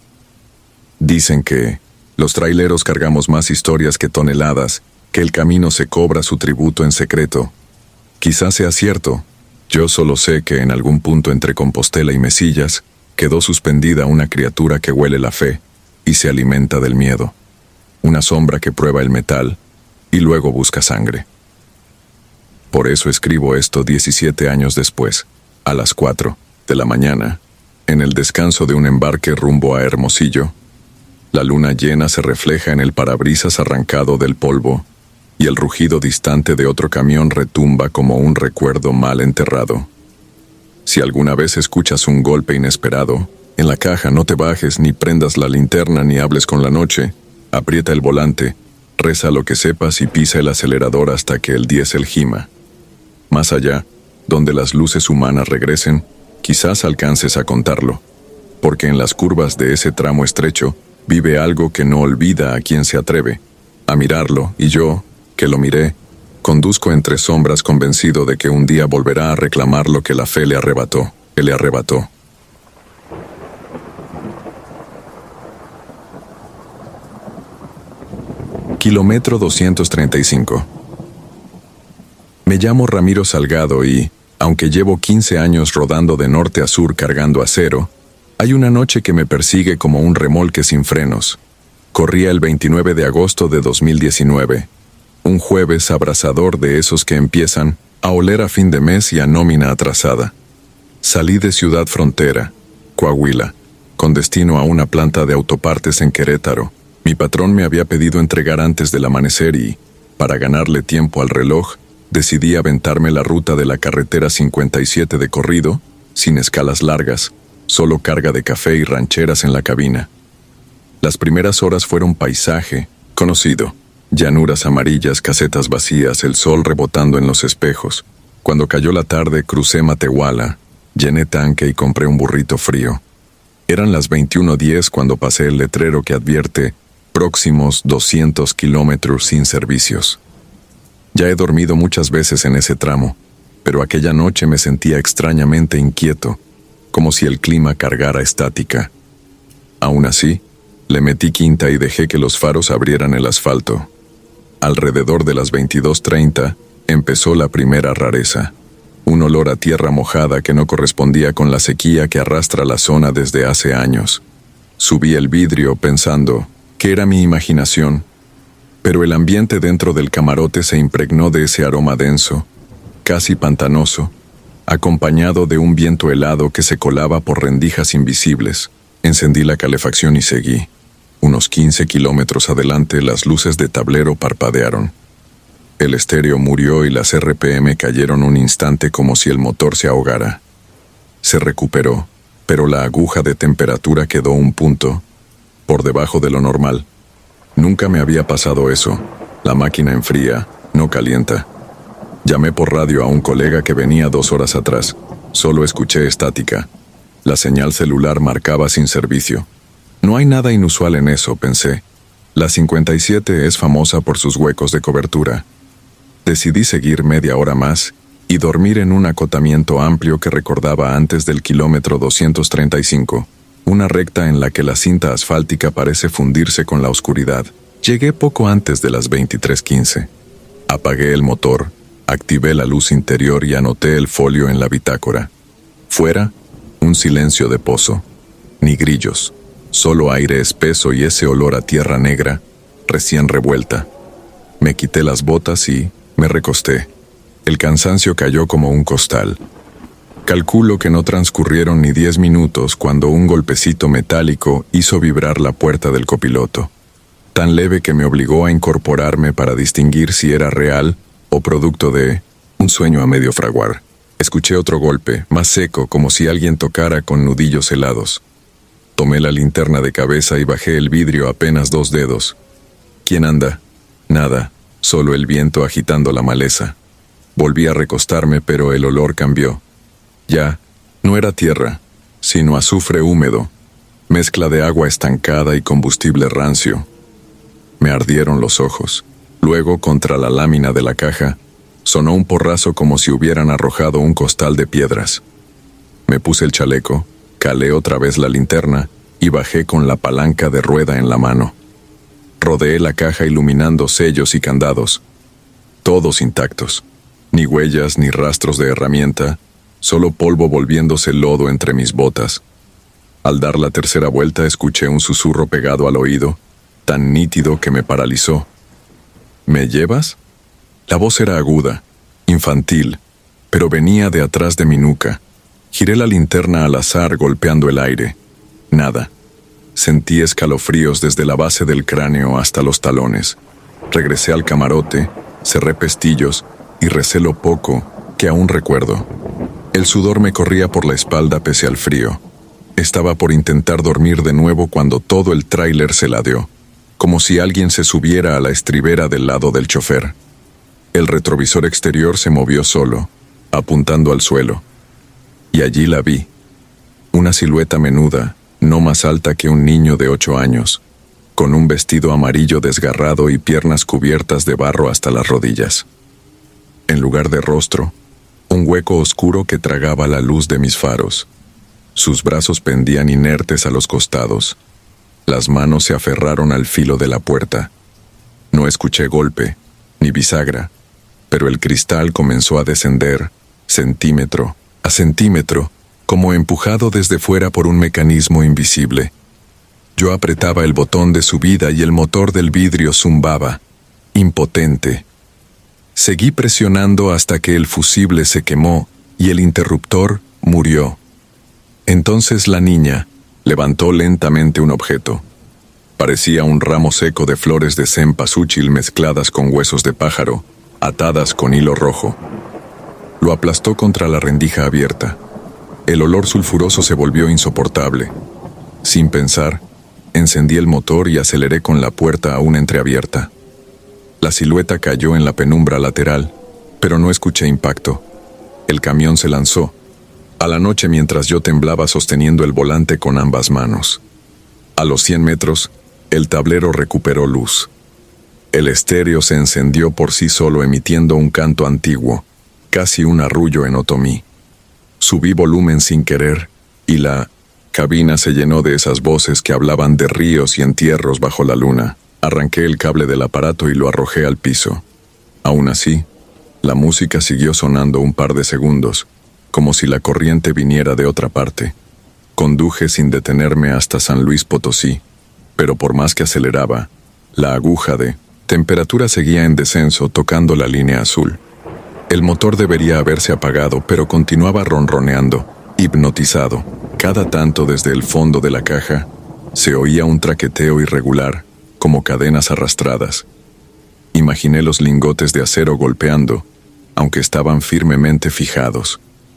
Dicen que los traileros cargamos más historias que toneladas, que el camino se cobra su tributo en secreto. Quizás sea cierto. Yo solo sé que en algún punto entre Compostela y Mesillas quedó suspendida una criatura que huele la fe y se alimenta del miedo. Una sombra que prueba el metal y luego busca sangre. Por eso escribo esto 17 años después, a las 4 de la mañana, en el descanso de un embarque rumbo a Hermosillo. La luna llena se refleja en el parabrisas arrancado del polvo y el rugido distante de otro camión retumba como un recuerdo mal enterrado. Si alguna vez escuchas un golpe inesperado, en la caja no te bajes ni prendas la linterna ni hables con la noche. Aprieta el volante, reza lo que sepas y pisa el acelerador hasta que el diésel gima. Más allá, donde las luces humanas regresen, quizás alcances a contarlo, porque en las curvas de ese tramo estrecho vive algo que no olvida a quien se atreve a mirarlo, y yo, que lo miré, conduzco entre sombras convencido de que un día volverá a reclamar lo que la fe le arrebató, que le arrebató. Kilómetro 235. Me llamo Ramiro Salgado y, aunque llevo 15 años rodando de norte a sur cargando acero, hay una noche que me persigue como un remolque sin frenos. Corría el 29 de agosto de 2019. Un jueves abrasador de esos que empiezan a oler a fin de mes y a nómina atrasada. Salí de Ciudad Frontera, Coahuila, con destino a una planta de autopartes en Querétaro. Mi patrón me había pedido entregar antes del amanecer y, para ganarle tiempo al reloj, decidí aventarme la ruta de la carretera 57 de corrido, sin escalas largas, solo carga de café y rancheras en la cabina. Las primeras horas fueron paisaje conocido. Llanuras amarillas, casetas vacías, el sol rebotando en los espejos. Cuando cayó la tarde, crucé Matehuala, llené tanque y compré un burrito frío. Eran las 21:10 cuando pasé el letrero que advierte próximos 200 kilómetros sin servicios. Ya he dormido muchas veces en ese tramo, pero aquella noche me sentía extrañamente inquieto, como si el clima cargara estática. Aún así, le metí quinta y dejé que los faros abrieran el asfalto. Alrededor de las 22:30 empezó la primera rareza, un olor a tierra mojada que no correspondía con la sequía que arrastra la zona desde hace años. Subí el vidrio pensando que era mi imaginación, pero el ambiente dentro del camarote se impregnó de ese aroma denso, casi pantanoso, acompañado de un viento helado que se colaba por rendijas invisibles. Encendí la calefacción y seguí. Unos 15 kilómetros adelante, las luces de tablero parpadearon. El estéreo murió y las RPM cayeron un instante como si el motor se ahogara. Se recuperó, pero la aguja de temperatura quedó un punto por debajo de lo normal. Nunca me había pasado eso. La máquina enfría, no calienta. Llamé por radio a un colega que venía 2 horas atrás. Solo escuché estática. La señal celular marcaba sin servicio. No hay nada inusual en eso, pensé. La 57 es famosa por sus huecos de cobertura. Decidí seguir media hora más y dormir en un acotamiento amplio que recordaba antes del kilómetro 235, una recta en la que la cinta asfáltica parece fundirse con la oscuridad. Llegué poco antes de las 23:15. Apagué el motor Activé la luz interior y anoté el folio en la bitácora. Fuera, un silencio de pozo. Ni grillos, solo aire espeso y ese olor a tierra negra, recién revuelta. Me quité las botas y me recosté. El cansancio cayó como un costal. Calculo que no transcurrieron ni 10 minutos cuando un golpecito metálico hizo vibrar la puerta del copiloto, tan leve que me obligó a incorporarme para distinguir si era real o producto de un sueño a medio fraguar. Escuché otro golpe, más seco, como si alguien tocara con nudillos helados. Tomé la linterna de cabeza y bajé el vidrio apenas 2 dedos. ¿Quién anda? Nada, solo el viento agitando la maleza. Volví a recostarme, pero el olor cambió. Ya, no era tierra, sino azufre húmedo, mezcla de agua estancada y combustible rancio. Me ardieron los ojos. Luego, contra la lámina de la caja, sonó un porrazo como si hubieran arrojado un costal de piedras. Me puse el chaleco, calé otra vez la linterna y bajé con la palanca de rueda en la mano. Rodeé la caja iluminando sellos y candados. Todos intactos. Ni huellas ni rastros de herramienta, solo polvo volviéndose lodo entre mis botas. Al dar la tercera vuelta escuché un susurro pegado al oído, tan nítido que me paralizó. ¿Me llevas? La voz era aguda, infantil, pero venía de atrás de mi nuca. Giré la linterna al azar golpeando el aire. Nada. Sentí escalofríos desde la base del cráneo hasta los talones. Regresé al camarote, cerré pestillos y recé lo poco que aún recuerdo. El sudor me corría por la espalda pese al frío. Estaba por intentar dormir de nuevo cuando todo el tráiler se ladeó, como si alguien se subiera a la estribera del lado del chofer. El retrovisor exterior se movió solo, apuntando al suelo. Y allí la vi. Una silueta menuda, no más alta que un niño de 8 años, con un vestido amarillo desgarrado y piernas cubiertas de barro hasta las rodillas. En lugar de rostro, un hueco oscuro que tragaba la luz de mis faros. Sus brazos pendían inertes a los costados. Las manos se aferraron al filo de la puerta. No escuché golpe, ni bisagra, pero el cristal comenzó a descender, centímetro a centímetro, como empujado desde fuera por un mecanismo invisible. Yo apretaba el botón de subida y el motor del vidrio zumbaba, impotente. Seguí presionando hasta que el fusible se quemó y el interruptor murió. Entonces la niña levantó lentamente un objeto. Parecía un ramo seco de flores de cempasúchil mezcladas con huesos de pájaro, atadas con hilo rojo. Lo aplastó contra la rendija abierta. El olor sulfuroso se volvió insoportable. Sin pensar, encendí el motor y aceleré con la puerta aún entreabierta. La silueta cayó en la penumbra lateral, pero no escuché impacto. El camión se lanzó, a la noche mientras yo temblaba sosteniendo el volante con ambas manos. A los 100 metros, el tablero recuperó luz. El estéreo se encendió por sí solo emitiendo un canto antiguo, casi un arrullo en otomí. Subí volumen sin querer, y la cabina se llenó de esas voces que hablaban de ríos y entierros bajo la luna. Arranqué el cable del aparato y lo arrojé al piso. Aún así, la música siguió sonando un par de segundos, como si la corriente viniera de otra parte. Conduje sin detenerme hasta San Luis Potosí, pero por más que aceleraba, la aguja de temperatura seguía en descenso tocando la línea azul. El motor debería haberse apagado, pero continuaba ronroneando, hipnotizado. Cada tanto desde el fondo de la caja se oía un traqueteo irregular, como cadenas arrastradas. Imaginé los lingotes de acero golpeando, aunque estaban firmemente fijados.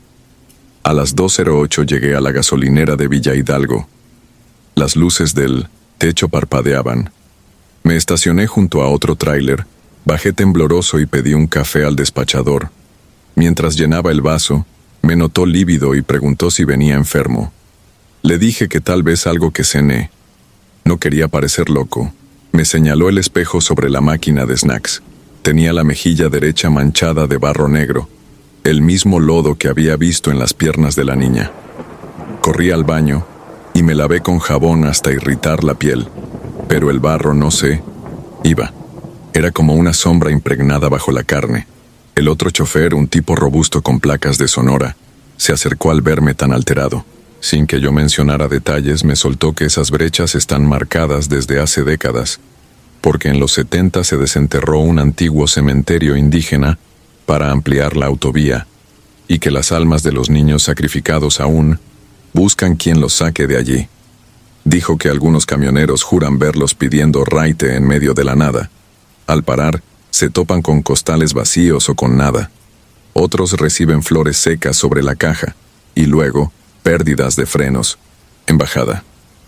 A las 2:08 llegué a la gasolinera de Villa Hidalgo. Las luces del techo parpadeaban. Me estacioné junto a otro tráiler, bajé tembloroso y pedí un café al despachador. Mientras llenaba el vaso, me notó lívido y preguntó si venía enfermo. Le dije que tal vez algo que cené. No quería parecer loco. Me señaló el espejo sobre la máquina de snacks. Tenía la mejilla derecha manchada de barro negro, el mismo lodo que había visto en las piernas de la niña. Corrí al baño y me lavé con jabón hasta irritar la piel, pero el barro, no sé, iba. Era como una sombra impregnada bajo la carne. El otro chofer, un tipo robusto con placas de Sonora, se acercó al verme tan alterado. Sin que yo mencionara detalles, me soltó que esas brechas están marcadas desde hace décadas, porque en los 70 se desenterró un antiguo cementerio indígena para ampliar la autovía, y que las almas de los niños sacrificados aún buscan quien los saque de allí. Dijo que algunos camioneros juran verlos pidiendo raite en medio de la nada. Al parar, se topan con costales vacíos o con nada. Otros reciben flores secas sobre la caja, y luego, pérdidas de frenos, en bajada.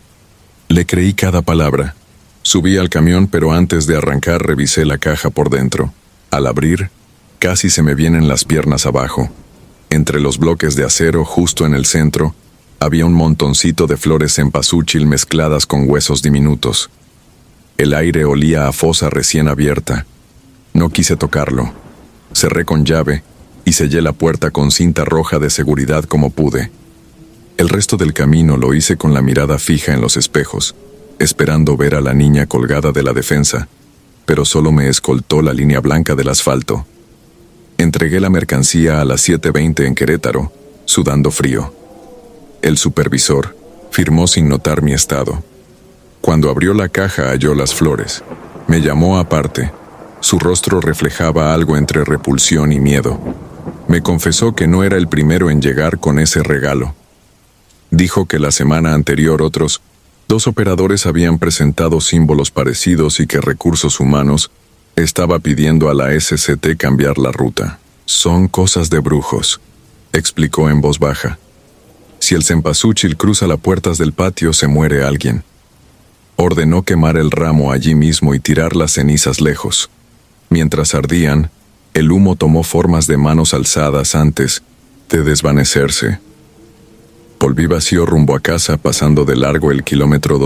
Le creí cada palabra. Subí al camión, pero antes de arrancar revisé la caja por dentro. Al abrir, casi se me vienen las piernas abajo. Entre los bloques de acero, justo en el centro, había un montoncito de flores cempasúchil mezcladas con huesos diminutos. El aire olía a fosa recién abierta. No quise tocarlo. Cerré con llave y sellé la puerta con cinta roja de seguridad como pude. El resto del camino lo hice con la mirada fija en los espejos, esperando ver a la niña colgada de la defensa, pero solo me escoltó la línea blanca del asfalto. Entregué la mercancía a las 7:20 en Querétaro, sudando frío. El supervisor firmó sin notar mi estado. Cuando abrió la caja halló las flores. Me llamó aparte. Su rostro reflejaba algo entre repulsión y miedo. Me confesó que no era el primero en llegar con ese regalo. Dijo que la semana anterior otros 2 operadores habían presentado símbolos parecidos y que Recursos Humanos estaba pidiendo a la SCT cambiar la ruta. Son cosas de brujos, explicó en voz baja. Si el cempasúchil cruza las puertas del patio, se muere alguien. Ordenó quemar el ramo allí mismo y tirar las cenizas lejos. Mientras ardían, el humo tomó formas de manos alzadas antes de desvanecerse. Volví vacío rumbo a casa, pasando de largo el kilómetro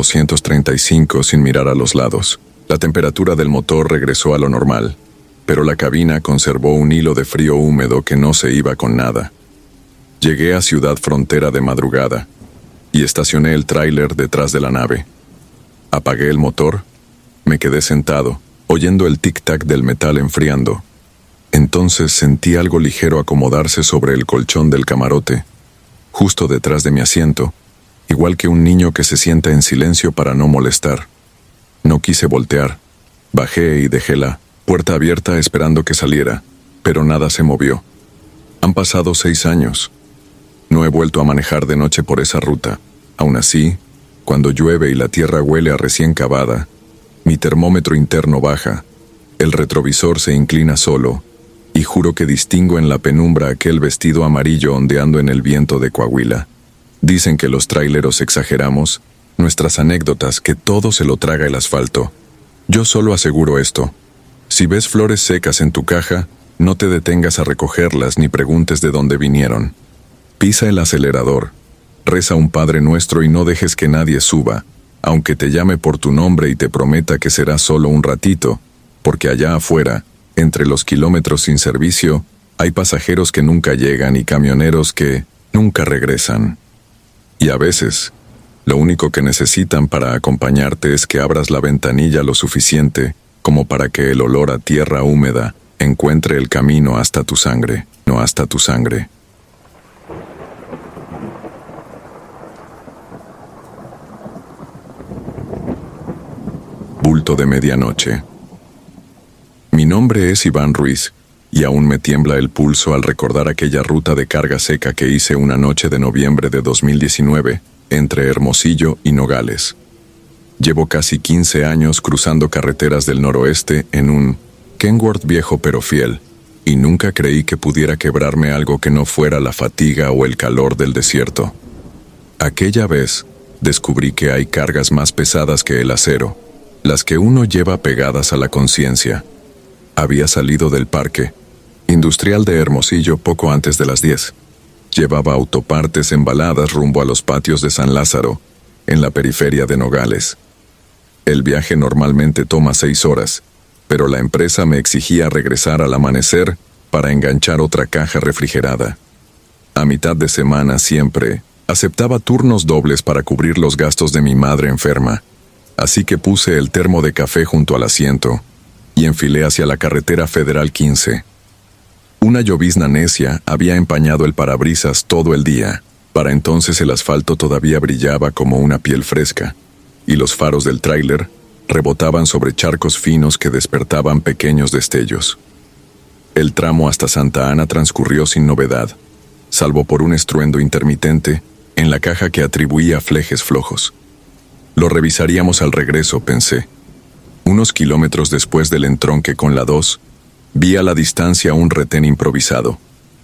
235 sin mirar a los lados. La temperatura del motor regresó a lo normal, pero la cabina conservó un hilo de frío húmedo que no se iba con nada. Llegué a Ciudad Frontera de madrugada y estacioné el tráiler detrás de la nave. Apagué el motor, me quedé sentado, oyendo el tic-tac del metal enfriando. Entonces sentí algo ligero acomodarse sobre el colchón del camarote, justo detrás de mi asiento, igual que un niño que se sienta en silencio para no molestar. No quise voltear. Bajé y dejé la puerta abierta esperando que saliera, pero nada se movió. Han pasado 6 años. No he vuelto a manejar de noche por esa ruta. Aún así, cuando llueve y la tierra huele a recién cavada, mi termómetro interno baja, el retrovisor se inclina solo, y juro que distingo en la penumbra aquel vestido amarillo ondeando en el viento de Coahuila. Dicen que los traileros exageramos nuestras anécdotas, que todo se lo traga el asfalto. Yo solo aseguro esto: si ves flores secas en tu caja, no te detengas a recogerlas ni preguntes de dónde vinieron. Pisa el acelerador, reza un Padre Nuestro y no dejes que nadie suba, aunque te llame por tu nombre y te prometa que será solo un ratito, porque allá afuera, entre los kilómetros sin servicio, hay pasajeros que nunca llegan y camioneros que nunca regresan. Y a veces, lo único que necesitan para acompañarte es que abras la ventanilla lo suficiente como para que el olor a tierra húmeda encuentre el camino hasta tu sangre, no hasta tu sangre. Bulto de medianoche. Mi nombre es Iván Ruiz, y aún me tiembla el pulso al recordar aquella ruta de carga seca que hice una noche de noviembre de 2019, entre Hermosillo y Nogales. Llevo casi 15 años cruzando carreteras del noroeste en un Kenworth viejo pero fiel, y nunca creí que pudiera quebrarme algo que no fuera la fatiga o el calor del desierto. Aquella vez, descubrí que hay cargas más pesadas que el acero, las que uno lleva pegadas a la conciencia. Había salido del parque industrial de Hermosillo poco antes de las 10. Llevaba autopartes embaladas rumbo a los patios de San Lázaro, en la periferia de Nogales. El viaje normalmente toma 6 horas, pero la empresa me exigía regresar al amanecer para enganchar otra caja refrigerada. A mitad de semana siempre aceptaba turnos dobles para cubrir los gastos de mi madre enferma, así que puse el termo de café junto al asiento y enfilé hacia la carretera Federal 15. Una llovizna necia había empañado el parabrisas todo el día. Para entonces el asfalto todavía brillaba como una piel fresca, y los faros del tráiler rebotaban sobre charcos finos que despertaban pequeños destellos. El tramo hasta Santa Ana transcurrió sin novedad, salvo por un estruendo intermitente en la caja que atribuía flejes flojos. Lo revisaríamos al regreso, pensé. Unos kilómetros después del entronque con la 2, vi a la distancia un retén improvisado.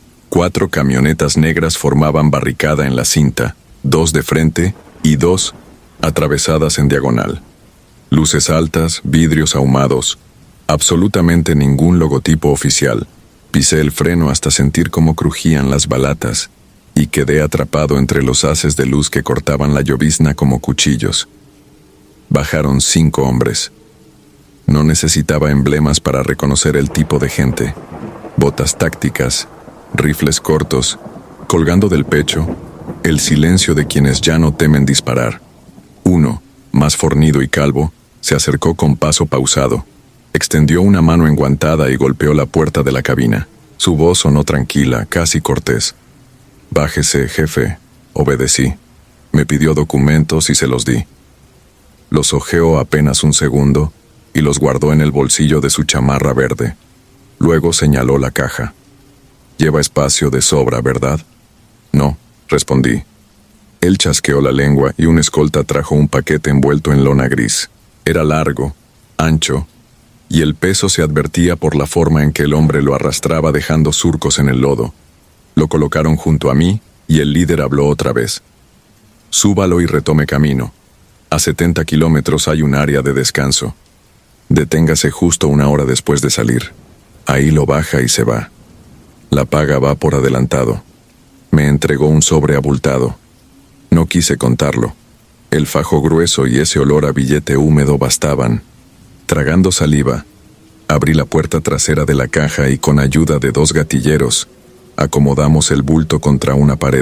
4 camionetas negras formaban barricada en la cinta, 2 de frente y 2 atravesadas en diagonal. Luces altas, vidrios ahumados, absolutamente ningún logotipo oficial. Pisé el freno hasta sentir cómo crujían las balatas y quedé atrapado entre los haces de luz que cortaban la llovizna como cuchillos. Bajaron 5 hombres. No necesitaba emblemas para reconocer el tipo de gente. Botas tácticas, rifles cortos, colgando del pecho, el silencio de quienes ya no temen disparar. Uno, más fornido y calvo, se acercó con paso pausado, extendió una mano enguantada y golpeó la puerta de la cabina. Su voz sonó tranquila, casi cortés. «Bájese, jefe», obedecí. Me pidió documentos y se los di. Los hojeó apenas un segundo y los guardó en el bolsillo de su chamarra verde. Luego señaló la caja. «Lleva espacio de sobra, ¿verdad?» «No», respondí. Él chasqueó la lengua y un escolta trajo un paquete envuelto en lona gris. Era largo, ancho, y el peso se advertía por la forma en que el hombre lo arrastraba dejando surcos en el lodo. Lo colocaron junto a mí y el líder habló otra vez. «Súbalo y retome camino. A 70 kilómetros hay un área de descanso. Deténgase justo 1 hora después de salir. Ahí lo baja y se va. La paga va por adelantado». Me entregó un sobre abultado. No quise contarlo. El fajo grueso y ese olor a billete húmedo bastaban. Tragando saliva, abrí la puerta trasera de la caja y con ayuda de 2 gatilleros, acomodamos el bulto contra una pared.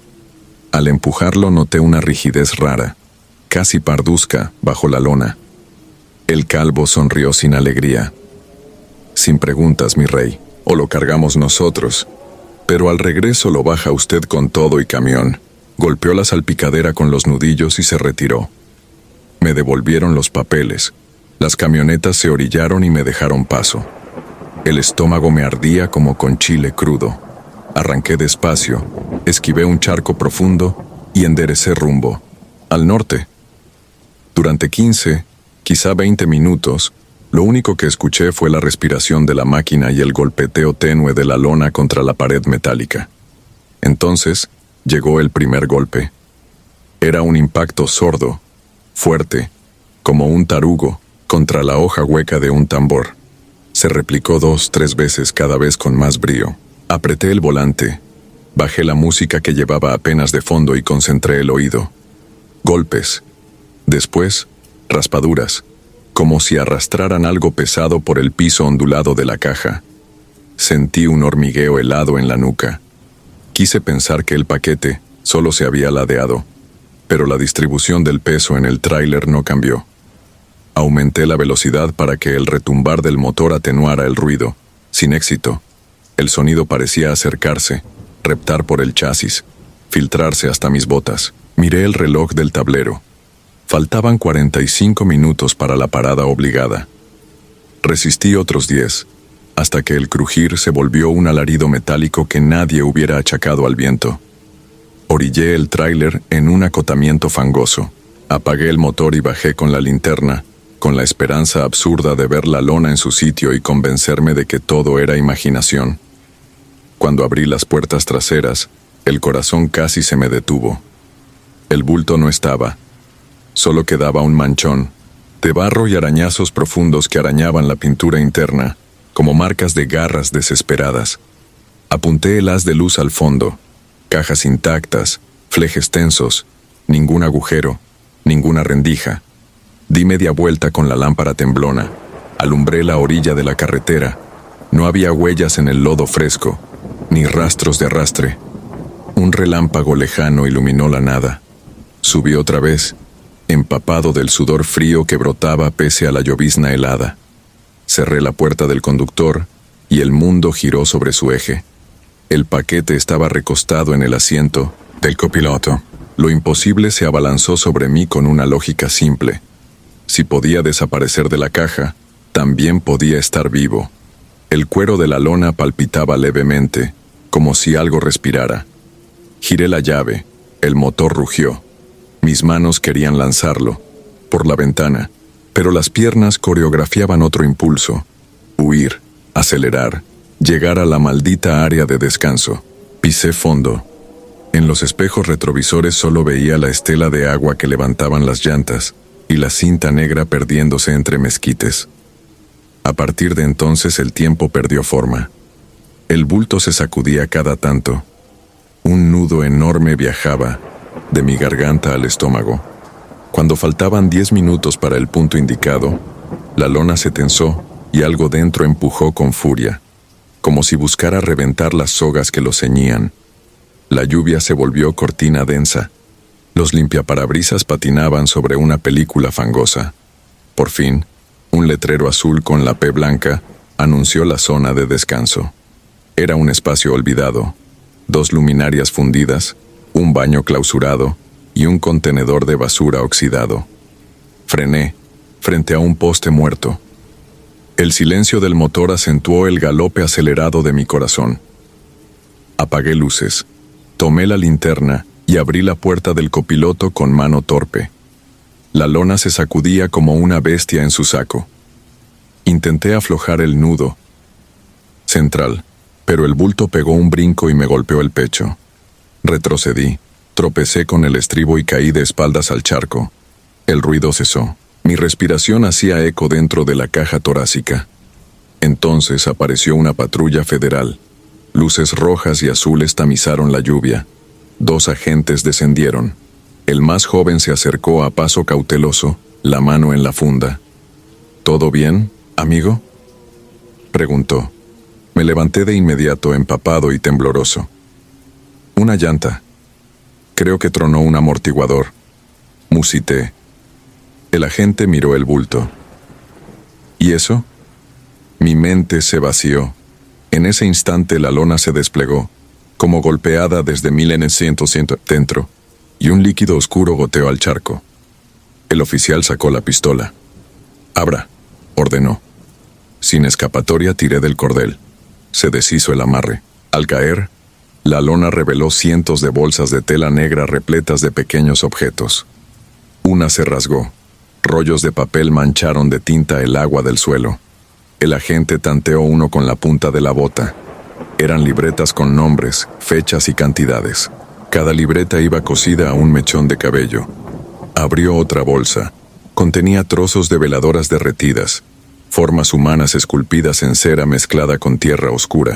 Al empujarlo noté una rigidez rara, casi parduzca, bajo la lona. El calvo sonrió sin alegría. «Sin preguntas, mi rey, o lo cargamos nosotros. Pero al regreso lo baja usted con todo y camión». Golpeó la salpicadera con los nudillos y se retiró. Me devolvieron los papeles. Las camionetas se orillaron y me dejaron paso. El estómago me ardía como con chile crudo. Arranqué despacio, esquivé un charco profundo y enderecé rumbo, al norte. Durante 15, quizá 20 minutos, lo único que escuché fue la respiración de la máquina y el golpeteo tenue de la lona contra la pared metálica. Entonces, llegó el primer golpe. Era un impacto sordo, fuerte, como un tarugo, contra la hoja hueca de un tambor. Se replicó 2, 3 veces, cada vez con más brío. Apreté el volante, bajé la música que llevaba apenas de fondo y concentré el oído. Golpes. Después, raspaduras, como si arrastraran algo pesado por el piso ondulado de la caja. Sentí un hormigueo helado en la nuca. Quise pensar que el paquete solo se había ladeado, pero la distribución del peso en el tráiler no cambió. Aumenté la velocidad para que el retumbar del motor atenuara el ruido. Sin éxito. El sonido parecía acercarse, reptar por el chasis, filtrarse hasta mis botas. Miré el reloj del tablero. Faltaban 45 minutos para la parada obligada. Resistí otros 10. Hasta que el crujir se volvió un alarido metálico que nadie hubiera achacado al viento. Orillé el tráiler en un acotamiento fangoso. Apagué el motor y bajé con la linterna, con la esperanza absurda de ver la lona en su sitio y convencerme de que todo era imaginación. Cuando abrí las puertas traseras, el corazón casi se me detuvo. El bulto no estaba. Solo quedaba un manchón, de barro y arañazos profundos que arañaban la pintura interna, como marcas de garras desesperadas. Apunté el haz de luz al fondo. Cajas intactas, flejes tensos, ningún agujero, ninguna rendija. Di media vuelta con la lámpara temblona. Alumbré la orilla de la carretera. No había huellas en el lodo fresco, ni rastros de arrastre. Un relámpago lejano iluminó la nada. Subí otra vez, empapado del sudor frío que brotaba pese a la llovizna helada. Cerré la puerta del conductor y el mundo giró sobre su eje. El paquete estaba recostado en el asiento del copiloto. Lo imposible se abalanzó sobre mí con una lógica simple. Si podía desaparecer de la caja, también podía estar vivo. El cuero de la lona palpitaba levemente, como si algo respirara. Giré la llave, el motor rugió. Mis manos querían lanzarlo, por la ventana, pero las piernas coreografiaban otro impulso. Huir, acelerar, llegar a la maldita área de descanso. Pisé fondo. En los espejos retrovisores solo veía la estela de agua que levantaban las llantas y la cinta negra perdiéndose entre mezquites. A partir de entonces el tiempo perdió forma. El bulto se sacudía cada tanto. Un nudo enorme viajaba, de mi garganta al estómago. Cuando faltaban 10 minutos para el punto indicado, la lona se tensó y algo dentro empujó con furia, como si buscara reventar las sogas que lo ceñían. La lluvia se volvió cortina densa. Los limpiaparabrisas patinaban sobre una película fangosa. Por fin, un letrero azul con la P blanca anunció la zona de descanso. Era un espacio olvidado, 2 luminarias fundidas, un baño clausurado y un contenedor de basura oxidado. Frené, frente a un poste muerto. El silencio del motor acentuó el galope acelerado de mi corazón. Apagué luces, tomé la linterna y abrí la puerta del copiloto con mano torpe. La lona se sacudía como una bestia en su saco. Intenté aflojar el nudo central, pero el bulto pegó un brinco y me golpeó el pecho. Retrocedí, tropecé con el estribo y caí de espaldas al charco. El ruido cesó. Mi respiración hacía eco dentro de la caja torácica. Entonces apareció una patrulla federal. Luces rojas y azules tamizaron la lluvia. 2 agentes descendieron. El más joven se acercó a paso cauteloso, la mano en la funda. ¿Todo bien, amigo?, preguntó. Me levanté de inmediato, empapado y tembloroso. Una llanta. Creo que tronó un amortiguador. Musité. El agente miró el bulto. ¿Y eso? Mi mente se vació. En ese instante la lona se desplegó, como golpeada desde 1900 dentro, y un líquido oscuro goteó al charco. El oficial sacó la pistola. «Abra», ordenó. Sin escapatoria tiré del cordel. Se deshizo el amarre. Al caer, la lona reveló cientos de bolsas de tela negra repletas de pequeños objetos. Una se rasgó. Rollos de papel mancharon de tinta el agua del suelo. El agente tanteó uno con la punta de la bota. Eran libretas con nombres, fechas y cantidades. Cada libreta iba cosida a un mechón de cabello. Abrió otra bolsa. Contenía trozos de veladoras derretidas, formas humanas esculpidas en cera mezclada con tierra oscura.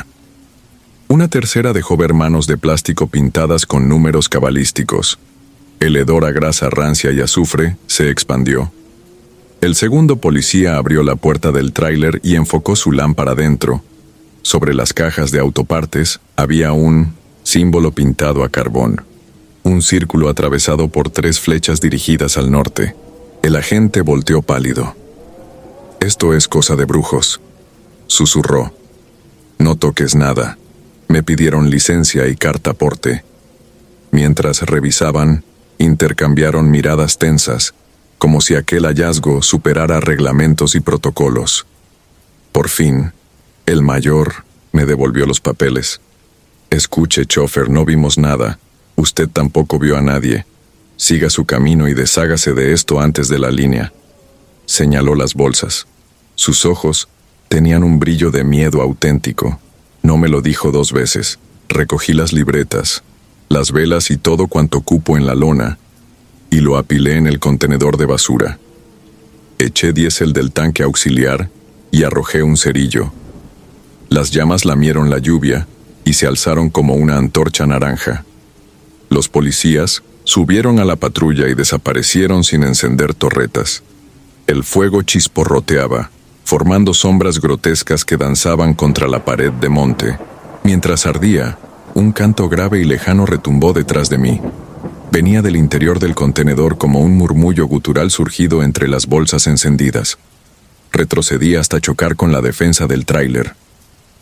Una tercera dejó ver manos de plástico pintadas con números cabalísticos. El hedor a grasa rancia y azufre se expandió. El segundo policía abrió la puerta del tráiler y enfocó su lámpara dentro. Sobre las cajas de autopartes había un símbolo pintado a carbón. Un círculo atravesado por 3 flechas dirigidas al norte. El agente volteó pálido. «Esto es cosa de brujos», susurró. «No toques nada». Me pidieron licencia y carta porte. Mientras revisaban, intercambiaron miradas tensas, como si aquel hallazgo superara reglamentos y protocolos. Por fin, el mayor me devolvió los papeles. «Escuche, chofer, no vimos nada. Usted tampoco vio a nadie. Siga su camino y deshágase de esto antes de la línea». Señaló las bolsas. Sus ojos tenían un brillo de miedo auténtico. No me lo dijo 2 veces. Recogí las libretas, las velas y todo cuanto cupo en la lona, y lo apilé en el contenedor de basura. Eché diésel del tanque auxiliar y arrojé un cerillo. Las llamas lamieron la lluvia y se alzaron como una antorcha naranja. Los policías subieron a la patrulla y desaparecieron sin encender torretas. El fuego chisporroteaba, formando sombras grotescas que danzaban contra la pared de monte. Mientras ardía, un canto grave y lejano retumbó detrás de mí. Venía del interior del contenedor como un murmullo gutural surgido entre las bolsas encendidas. Retrocedí hasta chocar con la defensa del tráiler.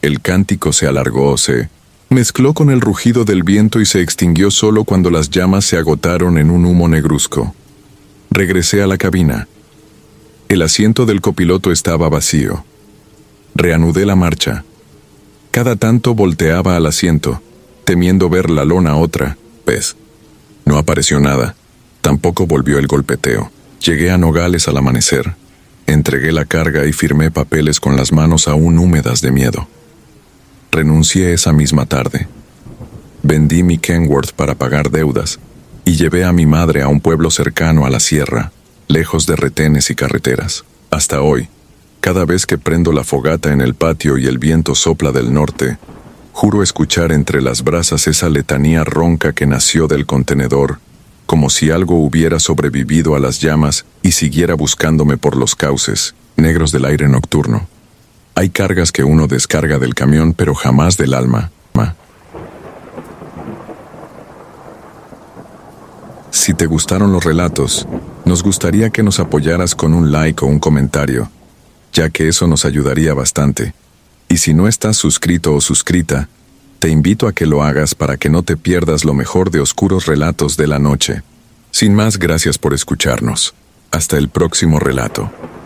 El cántico se alargó, se mezcló con el rugido del viento y se extinguió solo cuando las llamas se agotaron en un humo negruzco. Regresé a la cabina. El asiento del copiloto estaba vacío. Reanudé la marcha. Cada tanto volteaba al asiento, temiendo ver la lona otra vez. No apareció nada. Tampoco volvió el golpeteo. Llegué a Nogales al amanecer. Entregué la carga y firmé papeles con las manos aún húmedas de miedo. Renuncié esa misma tarde. Vendí mi Kenworth para pagar deudas y llevé a mi madre a un pueblo cercano a la sierra, lejos de retenes y carreteras. Hasta hoy, cada vez que prendo la fogata en el patio y el viento sopla del norte, juro escuchar entre las brasas esa letanía ronca que nació del contenedor, como si algo hubiera sobrevivido a las llamas y siguiera buscándome por los cauces negros del aire nocturno. Hay cargas que uno descarga del camión, pero jamás del alma. Si te gustaron los relatos, nos gustaría que nos apoyaras con un like o un comentario, ya que eso nos ayudaría bastante. Y si no estás suscrito o suscrita, te invito a que lo hagas para que no te pierdas lo mejor de Oscuros Relatos de la Noche. Sin más, gracias por escucharnos. Hasta el próximo relato.